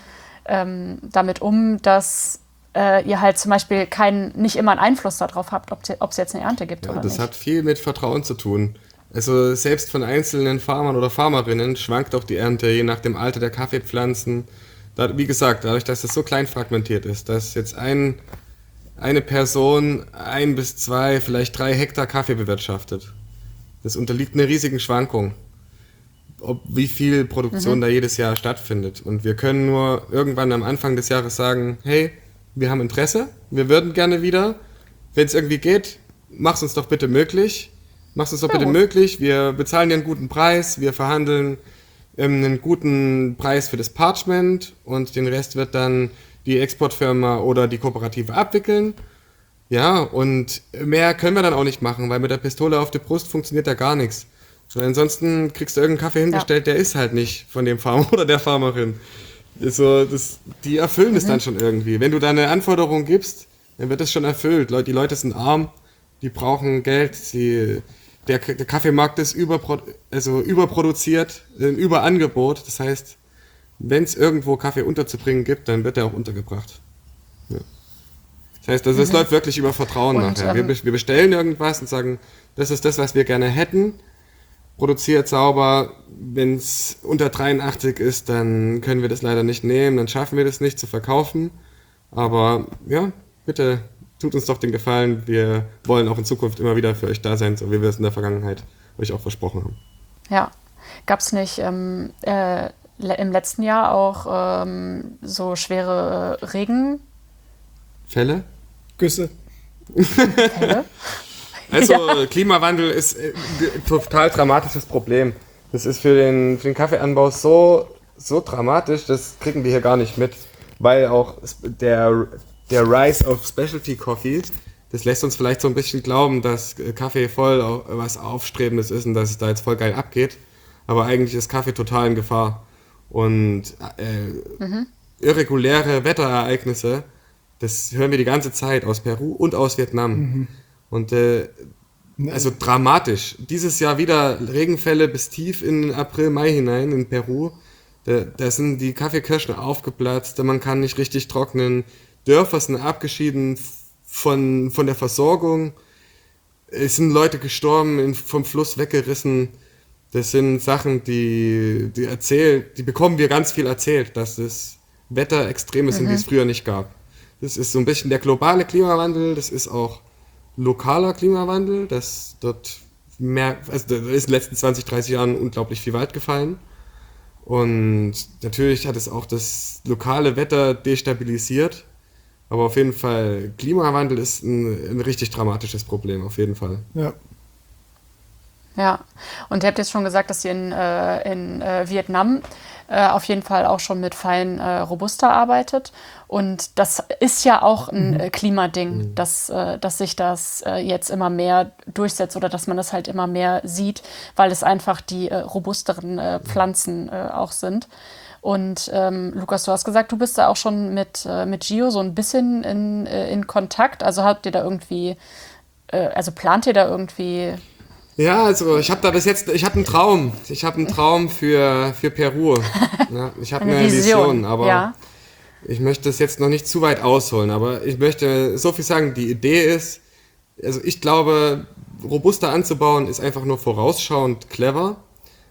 um, dass ihr halt zum Beispiel nicht immer einen Einfluss darauf habt, ob es jetzt eine Ernte gibt Ja, oder das nicht? hat viel mit Vertrauen zu tun. Also selbst von einzelnen Farmern oder Farmerinnen schwankt auch die Ernte, je nach dem Alter der Kaffeepflanzen. Wie gesagt, dadurch, dass das so klein fragmentiert ist, dass jetzt eine Person 1 bis 2, vielleicht 3 Hektar Kaffee bewirtschaftet. Das unterliegt einer riesigen Schwankung, wie viel Produktion da jedes Jahr stattfindet. Und wir können nur irgendwann am Anfang des Jahres sagen, hey, wir haben Interesse, wir würden gerne wieder, wenn es irgendwie geht, mach's uns doch bitte möglich. Mach's uns doch bitte möglich, wir bezahlen dir einen guten Preis, wir verhandeln einen guten Preis für das Parchment und den Rest wird dann die Exportfirma oder die Kooperative abwickeln. Ja, und mehr können wir dann auch nicht machen, weil mit der Pistole auf der Brust funktioniert da gar nichts. Weil ansonsten kriegst du irgendeinen Kaffee hingestellt, der ist halt nicht von dem Farmer oder der Farmerin. Also die erfüllen es dann schon irgendwie. Wenn du da eine Anforderung gibst, dann wird das schon erfüllt. Die Leute sind arm, die brauchen Geld, der Kaffeemarkt ist überproduziert, ein Überangebot. Das heißt, wenn es irgendwo Kaffee unterzubringen gibt, dann wird er auch untergebracht. Ja. Das heißt, es läuft wirklich über Vertrauen Und, nachher. Wir bestellen irgendwas und sagen, das ist das, was wir gerne hätten. Produziert sauber. Wenn es unter 83 ist, dann können wir das leider nicht nehmen. Dann schaffen wir das nicht zu verkaufen. Aber ja, bitte tut uns doch den Gefallen, wir wollen auch in Zukunft immer wieder für euch da sein, so wie wir es in der Vergangenheit euch auch versprochen haben. Ja, gab es nicht im letzten Jahr auch so schwere Regenfälle? Güsse. Also Klimawandel ist ein total dramatisches Problem. Das ist für den Kaffeeanbau so dramatisch, das kriegen wir hier gar nicht mit, weil auch der Rise of Specialty Coffee, das lässt uns vielleicht so ein bisschen glauben, dass Kaffee voll was Aufstrebendes ist und dass es da jetzt voll geil abgeht. Aber eigentlich ist Kaffee total in Gefahr. Und irreguläre Wetterereignisse, das hören wir die ganze Zeit aus Peru und aus Vietnam. Und also dramatisch. Dieses Jahr wieder Regenfälle bis tief in April, Mai hinein in Peru. Da sind die Kaffeekirschen aufgeplatzt, man kann nicht richtig trocknen. Dörfer sind abgeschieden von der Versorgung. Es sind Leute gestorben, vom Fluss weggerissen. Das sind Sachen, die bekommen wir ganz viel erzählt, dass es Wetterextreme sind, die es früher nicht gab. Das ist so ein bisschen der globale Klimawandel, das ist auch lokaler Klimawandel, dass dort da ist in den letzten 20, 30 Jahren unglaublich viel Wald gefallen. Und natürlich hat es auch das lokale Wetter destabilisiert. Aber auf jeden Fall, Klimawandel ist ein richtig dramatisches Problem, auf jeden Fall. Ja. Ja, und ihr habt jetzt schon gesagt, dass ihr in Vietnam auf jeden Fall auch schon mit fein Robusta arbeitet. Und das ist ja auch ein Klimading, dass sich das jetzt immer mehr durchsetzt oder dass man das halt immer mehr sieht, weil es einfach die robusteren Pflanzen auch sind. Und Lukas, du hast gesagt, du bist da auch schon mit Gio so ein bisschen in Kontakt. Also habt ihr da irgendwie, plant ihr da irgendwie? Ja, also ich habe einen Traum. Ich habe einen Traum für Peru. Ja, ich habe eine Vision, aber ja. Ich möchte es jetzt noch nicht zu weit ausholen. Aber ich möchte so viel sagen, die Idee ist, also ich glaube, Robusta anzubauen ist einfach nur vorausschauend clever,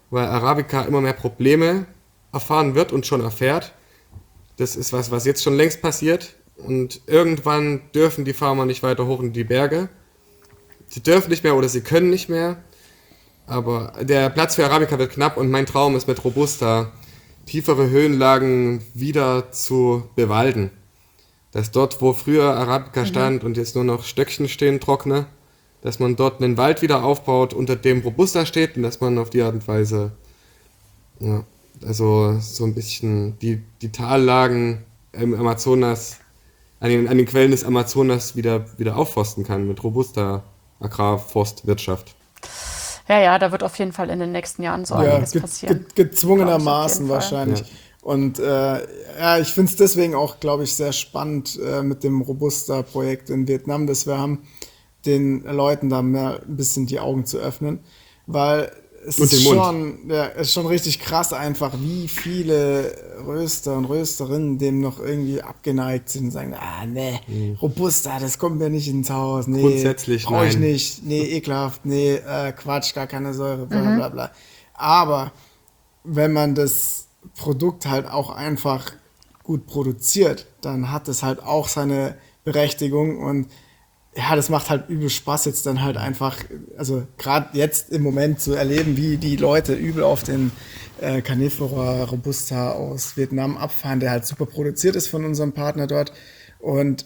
weil Arabica immer mehr Probleme erfahren wird und schon erfährt. Das ist was jetzt schon längst passiert. Und irgendwann dürfen die Farmer nicht weiter hoch in die Berge. Sie dürfen nicht mehr oder sie können nicht mehr. Aber der Platz für Arabica wird knapp und mein Traum ist mit Robusta tiefere Höhenlagen wieder zu bewalden. Dass dort, wo früher Arabica stand und jetzt nur noch Stöckchen stehen, trockene, dass man dort einen Wald wieder aufbaut, unter dem Robusta steht und dass man auf die Art und Weise, ja, also so ein bisschen die Tallagen im Amazonas, an den Quellen des Amazonas wieder aufforsten kann mit Robusta Agrarforstwirtschaft. Ja, da wird auf jeden Fall in den nächsten Jahren so einiges passieren. Gezwungenermaßen wahrscheinlich. Ja. Und ich finde es deswegen auch, glaube ich, sehr spannend mit dem Robusta-Projekt in Vietnam, dass wir haben, den Leuten da mehr ein bisschen die Augen zu öffnen, weil es ist schon richtig krass einfach, wie viele Röster und Rösterinnen dem noch irgendwie abgeneigt sind und sagen, Robusta, das kommt mir nicht ins Haus, nee, grundsätzlich brauche ich nicht, nee, ekelhaft, nee, Quatsch, gar keine Säure, bla bla bla. Aber wenn man das Produkt halt auch einfach gut produziert, dann hat es halt auch seine Berechtigung und ja, das macht halt übel Spaß jetzt dann halt einfach, also gerade jetzt im Moment zu erleben, wie die Leute übel auf den Canephora Robusta aus Vietnam abfahren, der halt super produziert ist von unserem Partner dort und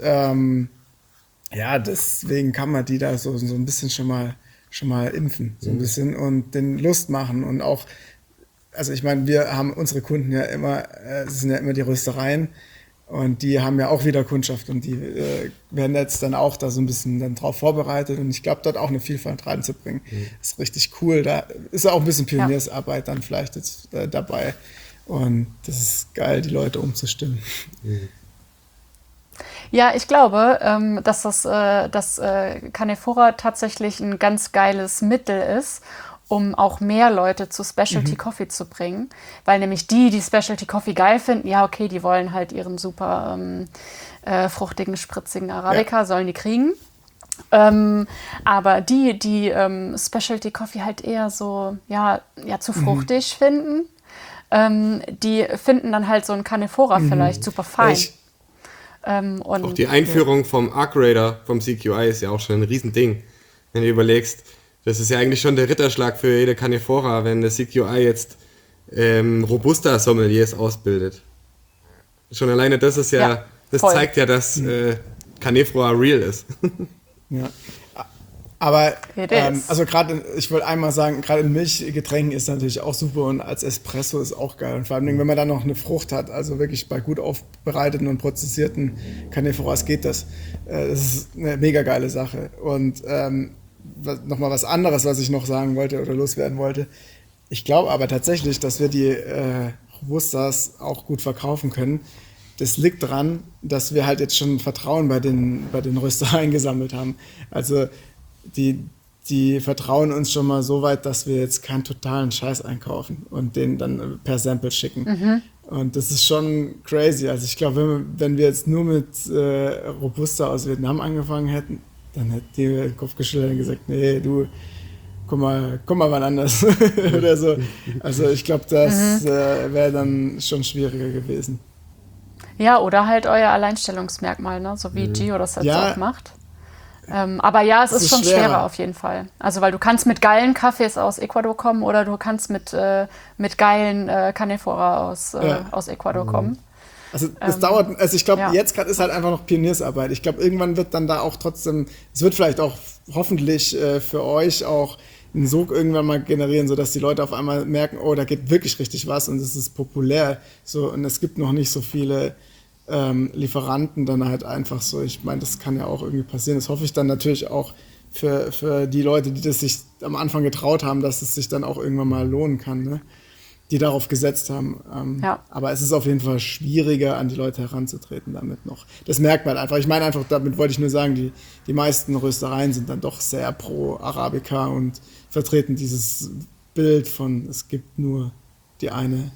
deswegen kann man die da so ein bisschen schon mal impfen, so ein bisschen und den Lust machen und auch, also ich meine, wir haben unsere Kunden ja immer, es sind ja immer die Röstereien. Und die haben ja auch wieder Kundschaft und die werden jetzt dann auch da so ein bisschen dann drauf vorbereitet und ich glaube, dort auch eine Vielfalt reinzubringen. Ist richtig cool. Da ist auch ein bisschen Pioniersarbeit dann vielleicht jetzt dabei und das ist geil, die Leute umzustimmen. Ja, ich glaube, dass Canephora tatsächlich ein ganz geiles Mittel ist, um auch mehr Leute zu Specialty Coffee zu bringen. Weil nämlich die Specialty Coffee geil finden, ja okay, die wollen halt ihren super fruchtigen, spritzigen Arabica, sollen die kriegen. Aber die Specialty Coffee halt eher so, zu fruchtig finden, die finden dann halt so ein Canephora vielleicht super fein. Und auch die Einführung vom Arc-Rater, vom CQI ist ja auch schon ein Riesending. Wenn du überlegst, das ist ja eigentlich schon der Ritterschlag für jede Canephora, wenn der CQI jetzt Robusta-Sommeliers ausbildet. Schon alleine das ist das voll. Zeigt ja, dass Canephora real ist. Ja. Aber also gerade, ich wollte einmal sagen, gerade in Milchgetränken ist natürlich auch super und als Espresso ist auch geil. Und vor allem, wenn man dann noch eine Frucht hat, also wirklich bei gut aufbereiteten und prozessierten Canephoras geht das. Das ist eine mega geile Sache. Und nochmal was anderes, was ich noch sagen wollte oder loswerden wollte. Ich glaube aber tatsächlich, dass wir die Robustas auch gut verkaufen können. Das liegt daran, dass wir halt jetzt schon Vertrauen bei den Röstereien gesammelt haben. Also die vertrauen uns schon mal so weit, dass wir jetzt keinen totalen Scheiß einkaufen und den dann per Sample schicken. Und das ist schon crazy. Also ich glaube, wenn wir jetzt nur mit Robusta aus Vietnam angefangen hätten, dann hätte die den Kopf geschüttelt und gesagt, nee, du, komm mal wann anders oder so. Also ich glaube, das wäre dann schon schwieriger gewesen. Ja, oder halt euer Alleinstellungsmerkmal, ne? So wie Gio das jetzt auch macht. Aber ja, es ist schon schwerer auf jeden Fall. Also weil du kannst mit geilen Kaffees aus Ecuador kommen oder du kannst mit geilen Canephora aus Ecuador kommen. Also es dauert, also ich glaube, jetzt gerade ist halt einfach noch Pioniersarbeit. Ich glaube, irgendwann wird dann da auch trotzdem, es wird vielleicht auch hoffentlich für euch auch einen Sog irgendwann mal generieren, sodass die Leute auf einmal merken, oh, da geht wirklich richtig was und es ist populär. So, und es gibt noch nicht so viele Lieferanten dann halt einfach so. Ich meine, das kann ja auch irgendwie passieren. Das hoffe ich dann natürlich auch für die Leute, die das sich am Anfang getraut haben, dass es sich dann auch irgendwann mal lohnen kann, ne? Die darauf gesetzt haben. Aber es ist auf jeden Fall schwieriger, an die Leute heranzutreten damit noch. Das merkt man einfach. Ich meine einfach, damit wollte ich nur sagen, die meisten Röstereien sind dann doch sehr pro Arabica und vertreten dieses Bild von, es gibt nur die eine,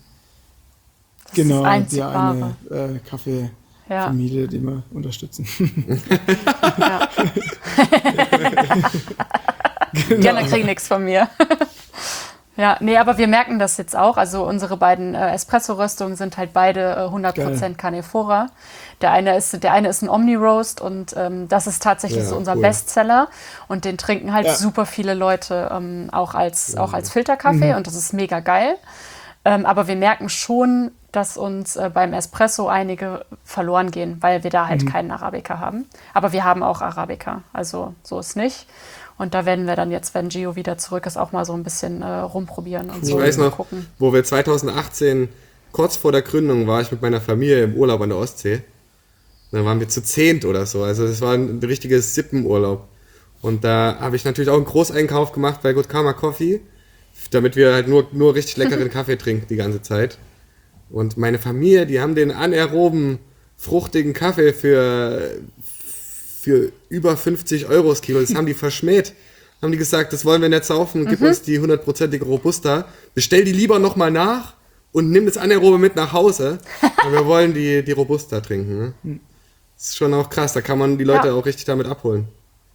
die eine Kaffeefamilie, die wir unterstützen. Ja. Die anderen kriegen nichts von mir. Ja, nee, aber wir merken das jetzt auch. Also unsere beiden Espresso-Röstungen sind halt beide 100% Canephora. Der eine ist ein Omni-Roast und das ist tatsächlich so unser Bestseller. Und den trinken halt super viele Leute auch als Filterkaffee und das ist mega geil. Aber wir merken schon, dass uns beim Espresso einige verloren gehen, weil wir da halt keinen Arabica haben. Aber wir haben auch Arabica, also so ist nicht. Und da werden wir dann jetzt, wenn Gio wieder zurück ist, auch mal so ein bisschen rumprobieren und so. Ich weiß noch, gucken. wo wir 2018, kurz vor der Gründung, war ich mit meiner Familie im Urlaub an der Ostsee. Dann waren wir zu 10 oder so. Also es war ein richtiges Sippenurlaub. Und da habe ich natürlich auch einen Großeinkauf gemacht bei Good Karma Coffee, damit wir halt nur richtig leckeren Kaffee trinken die ganze Zeit. Und meine Familie, die haben den anaeroben, fruchtigen Kaffee für über 50 € das Kilo. Das haben die verschmäht. Haben die gesagt, das wollen wir nicht saufen, gib uns die 100%ige Robusta. Bestell die lieber nochmal nach und nimm das Anaerobe mit nach Hause. Und wir wollen die Robusta trinken. Ne? Das ist schon auch krass, da kann man die Leute auch richtig damit abholen.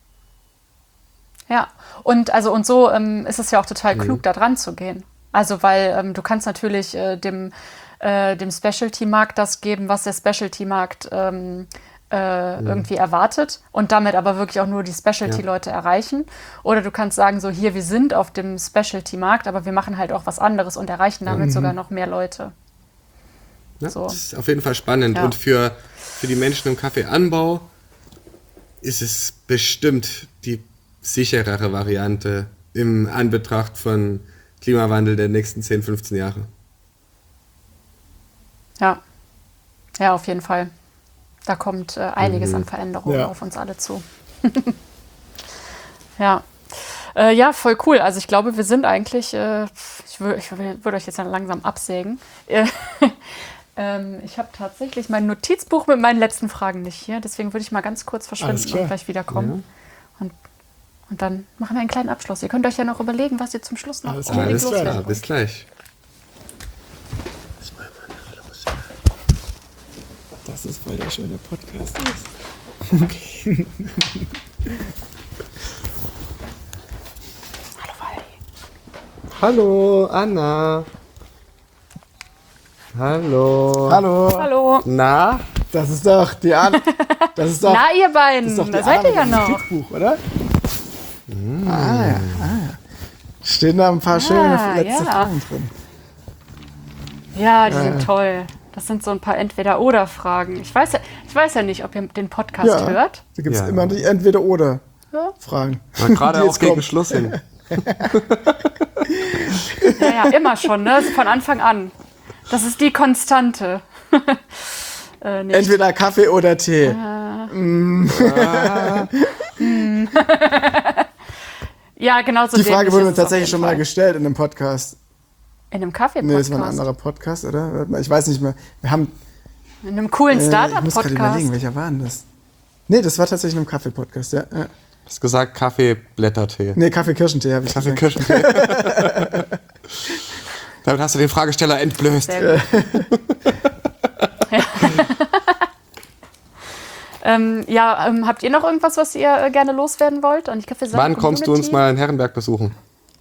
Ja, und so ist es ja auch total klug, da dran zu gehen. Also weil du kannst natürlich dem Specialty-Markt das geben, was der Specialty-Markt irgendwie erwartet und damit aber wirklich auch nur die Specialty-Leute erreichen. Oder du kannst sagen, so hier, wir sind auf dem Specialty-Markt, aber wir machen halt auch was anderes und erreichen damit sogar noch mehr Leute. Ja, so. das ist auf jeden Fall spannend. Ja. Und für die Menschen im Kaffeeanbau ist es bestimmt die sicherere Variante im Anbetracht von Klimawandel der nächsten 10, 15 Jahre. Ja, auf jeden Fall. Da kommt einiges an Veränderungen auf uns alle zu. Ja, voll cool. Also ich glaube, wir sind eigentlich, ich würde euch jetzt dann langsam absägen. Ich habe tatsächlich mein Notizbuch mit meinen letzten Fragen nicht hier. Deswegen würde ich mal ganz kurz verschwinden und gleich wiederkommen. Ja. Und dann machen wir einen kleinen Abschluss. Ihr könnt euch ja noch überlegen, was ihr zum Schluss noch Alles klar, bis gleich. Das ist, weil der schöne Podcast ist. Okay. Hallo Wally. Hallo Anna. Hallo. Hallo. Na? Das ist doch die Anna. Na, ihr beiden, da seid ihr ja noch. Notizbuch, oder? Ah ja. Stehen da ein paar schöne letzte Fragen drin. Ja, die sind toll. Das sind so ein paar Entweder-Oder-Fragen. Ich weiß ja nicht, ob ihr den Podcast hört. Da gibt es immer die Entweder-Oder-Fragen. Gerade auch gegen Schluss hin. Ja, immer schon, ne? Von Anfang an. Das ist die Konstante. Entweder Kaffee oder Tee. Ja, genau so. Die Frage wurde mir tatsächlich schon mal gestellt in einem Podcast. In einem Kaffee-Podcast? Nee, das war ein anderer Podcast, oder? Ich weiß nicht mehr. Wir haben... In einem coolen Startup-Podcast? Ich muss gerade überlegen, welcher war denn das? Nee, das war tatsächlich in einem Kaffee-Podcast, ja. Du hast gesagt Kaffee-Blättertee. Nee, Kaffee-Kirschentee habe ich gesagt. Kaffee-Kirschentee. Damit hast du den Fragesteller entblößt. Sehr gut. Habt ihr noch irgendwas, was ihr gerne loswerden wollt? An die Wann kommst du uns mal in Herrenberg besuchen?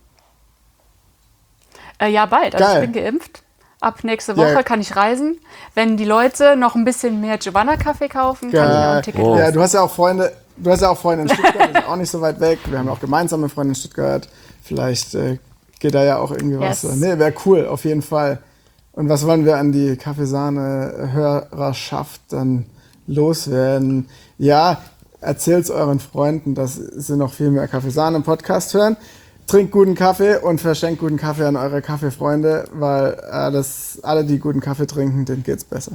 Ja, bald. Also ich bin geimpft. Ab nächste Woche kann ich reisen. Wenn die Leute noch ein bisschen mehr Giovanna-Kaffee kaufen, kann ich auch ein Ticket leisten. Ja, du hast ja auch Freunde in Stuttgart, das ist auch nicht so weit weg. Wir haben ja auch gemeinsame Freunde in Stuttgart. Vielleicht geht da ja auch irgendwie was. Nee, wäre cool, auf jeden Fall. Und was wollen wir an die Kaffeesahne-Hörerschaft dann loswerden? Ja, erzählt's euren Freunden, dass sie noch viel mehr Kaffeesahne im Podcast hören. Trinkt guten Kaffee und verschenkt guten Kaffee an eure Kaffeefreunde, weil alle, die guten Kaffee trinken, denen geht's besser.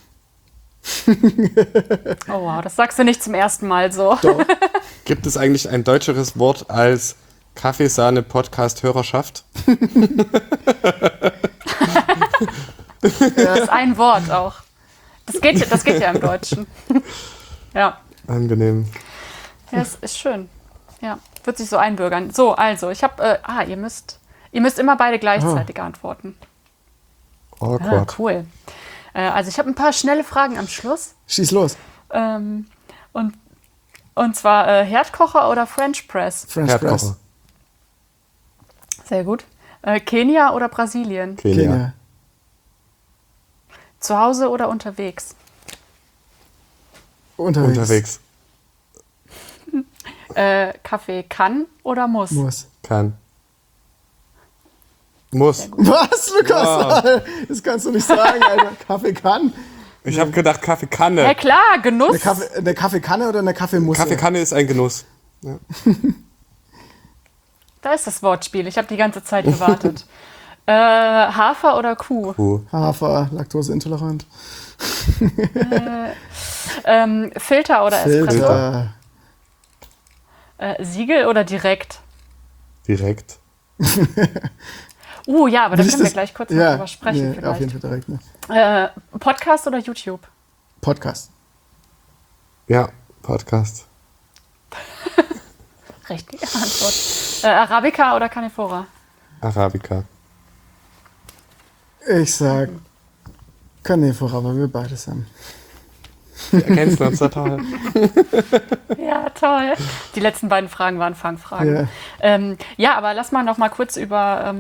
Oh wow, das sagst du nicht zum ersten Mal so. Doch. Gibt es eigentlich ein deutscheres Wort als Kaffeesahne-Podcast-Hörerschaft? Das ist ein Wort auch. Das geht ja im Deutschen. Ja. Angenehm. Ja, es ist schön. Ja, wird sich so einbürgern. So, also, ich habe, ihr müsst immer beide gleichzeitig antworten. Awkward. Cool. Also, ich habe ein paar schnelle Fragen am Schluss. Schieß los. Und zwar Herdkocher oder French Press? French Press. Herdkocher. Sehr gut. Kenia oder Brasilien? Kenia. Zu Hause oder unterwegs? Unterwegs. Kaffee kann oder muss? Kann. Muss. Was, Lukas? Wow. Das kannst du nicht sagen, Alter. Kaffee kann? Ich habe gedacht Kaffeekanne. Ja klar, Genuss. Eine Kaffeekanne oder eine Kaffeemusse? Kaffeekanne ist ein Genuss. Ja. Da ist das Wortspiel. Ich habe die ganze Zeit gewartet. Hafer oder Kuh? Hafer, laktoseintolerant. Filter oder Espresso? Filter. Siegel oder direkt? Direkt. Ja, aber da können wir gleich kurz noch drüber sprechen. Nee, auf jeden Fall direkt. Ne. Podcast oder YouTube? Podcast. Ja, Podcast. Richtige Antwort. Arabica oder Canephora? Arabica. Ich sag Canephora, weil wir beides haben. Wir ergänzen uns total. Ja, toll. Die letzten beiden Fragen waren Fangfragen. Ja, aber lass mal noch mal kurz über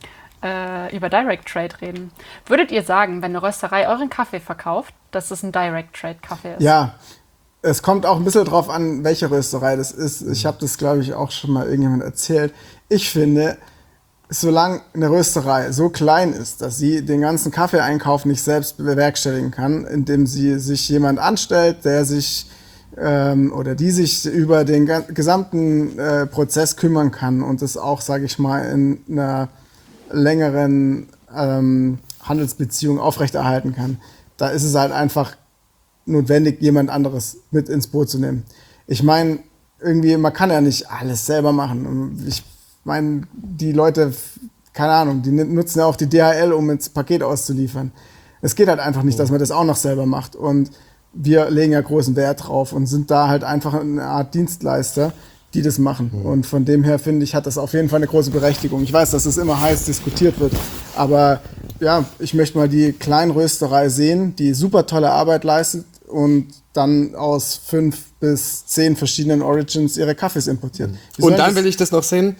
Direct Trade reden. Würdet ihr sagen, wenn eine Rösterei euren Kaffee verkauft, dass es ein Direct Trade Kaffee ist? Ja, es kommt auch ein bisschen drauf an, welche Rösterei das ist. Ich habe das, glaube ich, auch schon mal irgendjemand erzählt. Ich finde, solange eine Rösterei so klein ist, dass sie den ganzen Kaffeeeinkauf nicht selbst bewerkstelligen kann, indem sie sich jemand anstellt, der sich oder die sich über den gesamten Prozess kümmern kann und das auch, sage ich mal, in einer längeren Handelsbeziehung aufrechterhalten kann, da ist es halt einfach notwendig, jemand anderes mit ins Boot zu nehmen. Ich meine, irgendwie, man kann ja nicht alles selber machen. Ich meine, die Leute, keine Ahnung, die nutzen ja auch die DHL, um ins Paket auszuliefern. Es geht halt einfach nicht, dass man das auch noch selber macht. Und wir legen ja großen Wert drauf und sind da halt einfach eine Art Dienstleister, die das machen. Und von dem her, finde ich, hat das auf jeden Fall eine große Berechtigung. Ich weiß, dass es immer heiß diskutiert wird, aber ja, ich möchte mal die Kleinrösterei sehen, die super tolle Arbeit leistet und dann aus 5 bis 10 verschiedenen Origins ihre Kaffees importiert. Und dann will ich das noch sehen,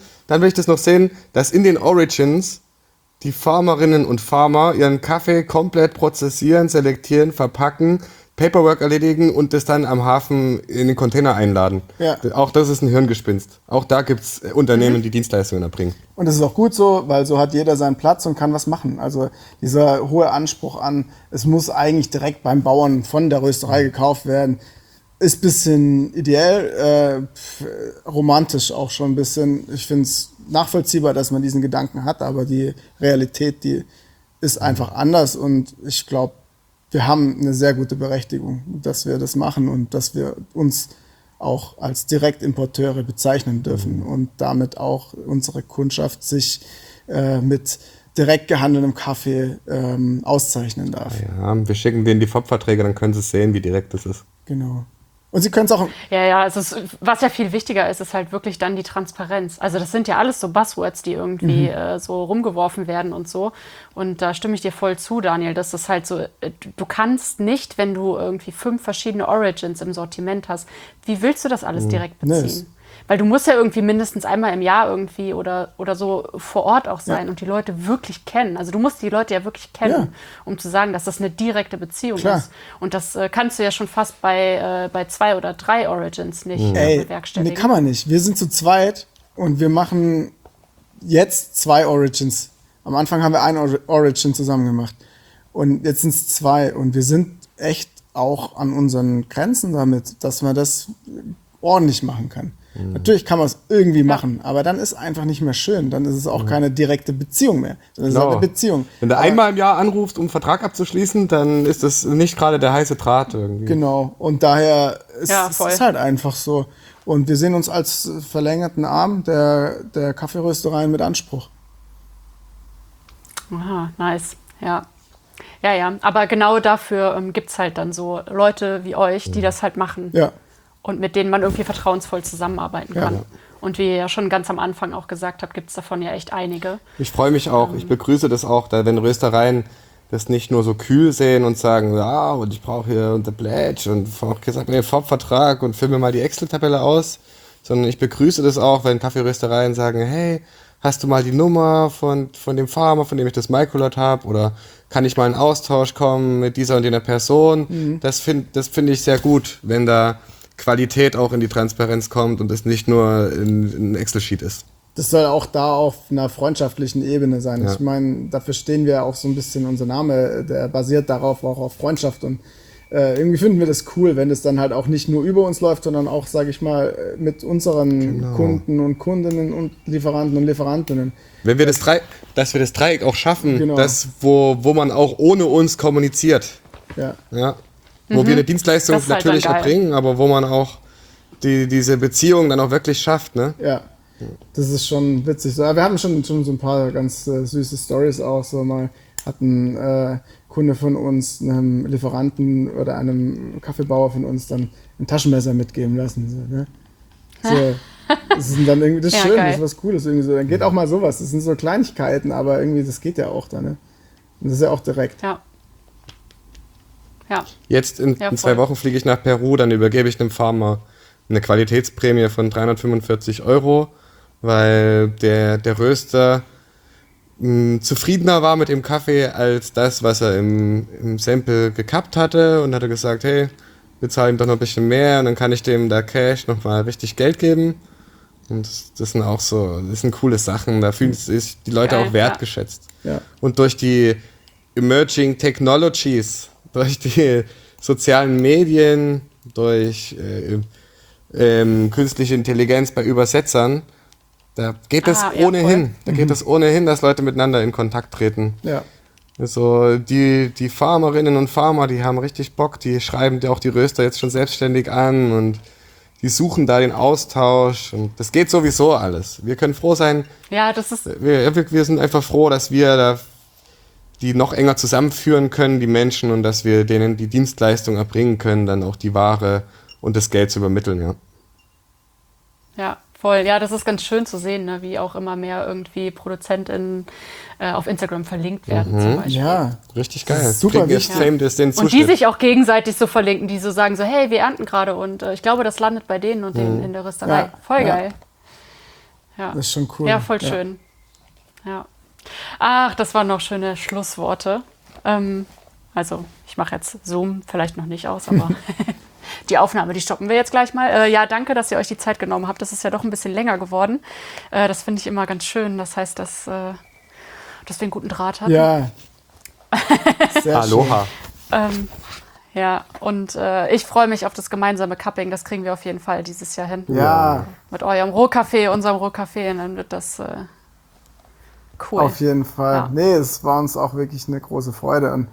dass in den Origins die Farmerinnen und Farmer ihren Kaffee komplett prozessieren, selektieren, verpacken, Paperwork erledigen und das dann am Hafen in den Container einladen. Ja. Auch das ist ein Hirngespinst. Auch da gibt es Unternehmen, die Dienstleistungen erbringen. Und das ist auch gut so, weil so hat jeder seinen Platz und kann was machen. Also dieser hohe Anspruch an, es muss eigentlich direkt beim Bauern von der Rösterei gekauft werden, ist ein bisschen ideell, romantisch auch schon ein bisschen. Ich finde es nachvollziehbar, dass man diesen Gedanken hat, aber die Realität, die ist einfach anders und ich glaube, wir haben eine sehr gute Berechtigung, dass wir das machen und dass wir uns auch als Direktimporteure bezeichnen dürfen und damit auch unsere Kundschaft sich mit direkt gehandeltem Kaffee auszeichnen darf. Ja, wir schicken denen die FOB-Verträge, dann können sie sehen, wie direkt das ist. Genau. Und sie können es auch... Ja, also was ja viel wichtiger ist, ist halt wirklich dann die Transparenz. Also das sind ja alles so Buzzwords, die irgendwie so rumgeworfen werden und so. Und da stimme ich dir voll zu, Daniel, dass das halt so, du kannst nicht, wenn du irgendwie 5 verschiedene Origins im Sortiment hast, wie willst du das alles direkt beziehen? Weil du musst ja irgendwie mindestens einmal im Jahr irgendwie oder so vor Ort auch sein und die Leute wirklich kennen. Also du musst die Leute ja wirklich kennen, um zu sagen, dass das eine direkte Beziehung ist. Und das kannst du ja schon fast bei 2 oder 3 Origins nicht bewerkstelligen. Nee, kann man nicht. Wir sind zu zweit und wir machen jetzt 2 Origins. Am Anfang haben wir ein Origin zusammen gemacht. Und jetzt sind es 2. Und wir sind echt auch an unseren Grenzen damit, dass man das ordentlich machen kann. Natürlich kann man es irgendwie machen, aber dann ist einfach nicht mehr schön. Dann ist es auch keine direkte Beziehung mehr. Dann ist es eine Beziehung. Wenn du einmal im Jahr anrufst, um einen Vertrag abzuschließen, dann ist das nicht gerade der heiße Draht irgendwie. Genau. Und daher ist es halt einfach so. Und wir sehen uns als verlängerten Arm der Kaffeeröstereien mit Anspruch. Aha, nice. Ja. Ja. Aber genau dafür gibt es halt dann so Leute wie euch, die das halt machen. Ja. Und mit denen man irgendwie vertrauensvoll zusammenarbeiten kann. Ja. Und wie ihr ja schon ganz am Anfang auch gesagt habt, gibt es davon ja echt einige. Ich freue mich auch, ich begrüße das auch, wenn Röstereien das nicht nur so kühl sehen und sagen, ja, und ich brauche hier The Pledge und sag mir den FOB-Vertrag und füll mir mal die Excel-Tabelle aus, sondern ich begrüße das auch, wenn Kaffeeröstereien sagen, hey, hast du mal die Nummer von dem Farmer, von dem ich das Microlot habe, oder kann ich mal in Austausch kommen mit dieser und jener Person? Das find ich sehr gut, wenn da Qualität auch in die Transparenz kommt und es nicht nur ein Excel-Sheet ist. Das soll auch da auf einer freundschaftlichen Ebene sein. Ja. Ich meine, dafür stehen wir auch so ein bisschen, unser Name, der basiert darauf, auch auf Freundschaft. Und irgendwie finden wir das cool, wenn es dann halt auch nicht nur über uns läuft, sondern auch, sage ich mal, mit unseren Kunden und Kundinnen und Lieferanten und Lieferantinnen. Wenn wir dass wir das Dreieck auch schaffen, das, wo man auch ohne uns kommuniziert. Ja. Wo wir eine Dienstleistung natürlich erbringen, aber wo man auch diese Beziehung dann auch wirklich schafft, ne? Ja. Das ist schon witzig. Wir haben schon so ein paar ganz süße Stories auch. So mal hat ein Kunde von uns einem Lieferanten oder einem Kaffeebauer von uns dann ein Taschenmesser mitgeben lassen. So, ne? Das ist dann irgendwie, das ist schön, geil. Das ist was Cooles. Irgendwie so. Dann geht auch mal sowas. Das sind so Kleinigkeiten, aber irgendwie, das geht ja auch dann. Ne? Und das ist ja auch direkt. Ja. Jetzt in 2 Wochen fliege ich nach Peru, dann übergebe ich einem Farmer eine Qualitätsprämie von 345 €, weil der Röster zufriedener war mit dem Kaffee als das, was er im Sample gekappt hatte, und hat er gesagt, hey, wir zahlen ihm doch noch ein bisschen mehr und dann kann ich dem da Cash nochmal richtig Geld geben. Und das sind auch das sind coole Sachen, da fühlen sich die Leute auch wertgeschätzt. Ja. Und durch die Emerging Technologies, durch die sozialen Medien, durch künstliche Intelligenz bei Übersetzern, da geht es ohnehin. Da geht es ohnehin, dass Leute miteinander in Kontakt treten. Ja. Also die Farmerinnen und Farmer, die haben richtig Bock, die schreiben ja auch die Röster jetzt schon selbstständig an und die suchen da den Austausch, und das geht sowieso alles. Wir können froh sein. Ja, das ist. Wir sind einfach froh, dass wir da die noch enger zusammenführen können, die Menschen, und dass wir denen die Dienstleistung erbringen können, dann auch die Ware und das Geld zu übermitteln, ja. Ja, voll. Ja, das ist ganz schön zu sehen, ne, wie auch immer mehr irgendwie ProduzentInnen auf Instagram verlinkt werden, zum Beispiel. Ja, richtig geil. Super wichtig. Und die sich auch gegenseitig so verlinken, die so sagen so, hey, wir ernten gerade und ich glaube, das landet bei denen und denen in der Rösterei. Ja. Voll geil. Ja. Das ist schon cool. Ja, voll schön. Ja. Ach, das waren noch schöne Schlussworte. Also, ich mache jetzt Zoom vielleicht noch nicht aus, aber die Aufnahme, die stoppen wir jetzt gleich mal. Ja, danke, dass ihr euch die Zeit genommen habt. Das ist ja doch ein bisschen länger geworden. Das finde ich immer ganz schön. Das heißt, dass wir einen guten Draht haben. Ja. Sehr Aloha. Ja, und ich freue mich auf das gemeinsame Cupping. Das kriegen wir auf jeden Fall dieses Jahr hin. Ja. Mit eurem Rohkaffee, unserem Rohkaffee. Und dann wird das cool. Auf jeden Fall. Ja. Nee, es war uns auch wirklich eine große Freude. Und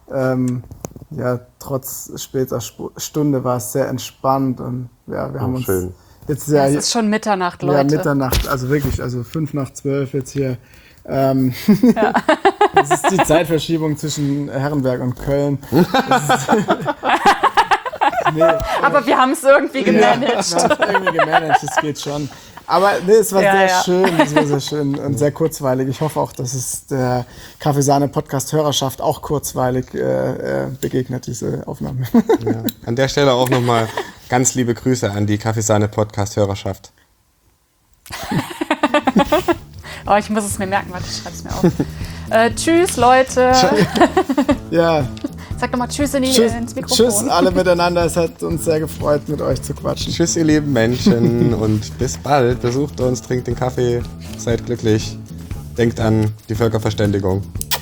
ja, trotz später Stunde war es sehr entspannt. Und ja, wir haben uns schön. jetzt es ist schon Mitternacht, Leute. Ja, Mitternacht, also wirklich, also 11:55 jetzt hier. Das ist die Zeitverschiebung zwischen Herrenberg und Köln. Aber wir haben es irgendwie gemanagt. Ja, wir haben es irgendwie gemanagt, das geht schon. Aber nee, es war sehr schön und sehr kurzweilig. Ich hoffe auch, dass es der Kaffeesahne-Podcast-Hörerschaft auch kurzweilig begegnet, diese Aufnahme. Ja. An der Stelle auch nochmal ganz liebe Grüße an die Kaffeesahne-Podcast-Hörerschaft. Oh, ich muss es mir merken, warte, ich schreibe es mir auf. Tschüss, Leute. Ja. Sag doch mal Tschüss ins Mikrofon. Tschüss alle miteinander, es hat uns sehr gefreut, mit euch zu quatschen. Tschüss, ihr lieben Menschen, und bis bald. Besucht uns, trinkt den Kaffee, seid glücklich. Denkt an die Völkerverständigung.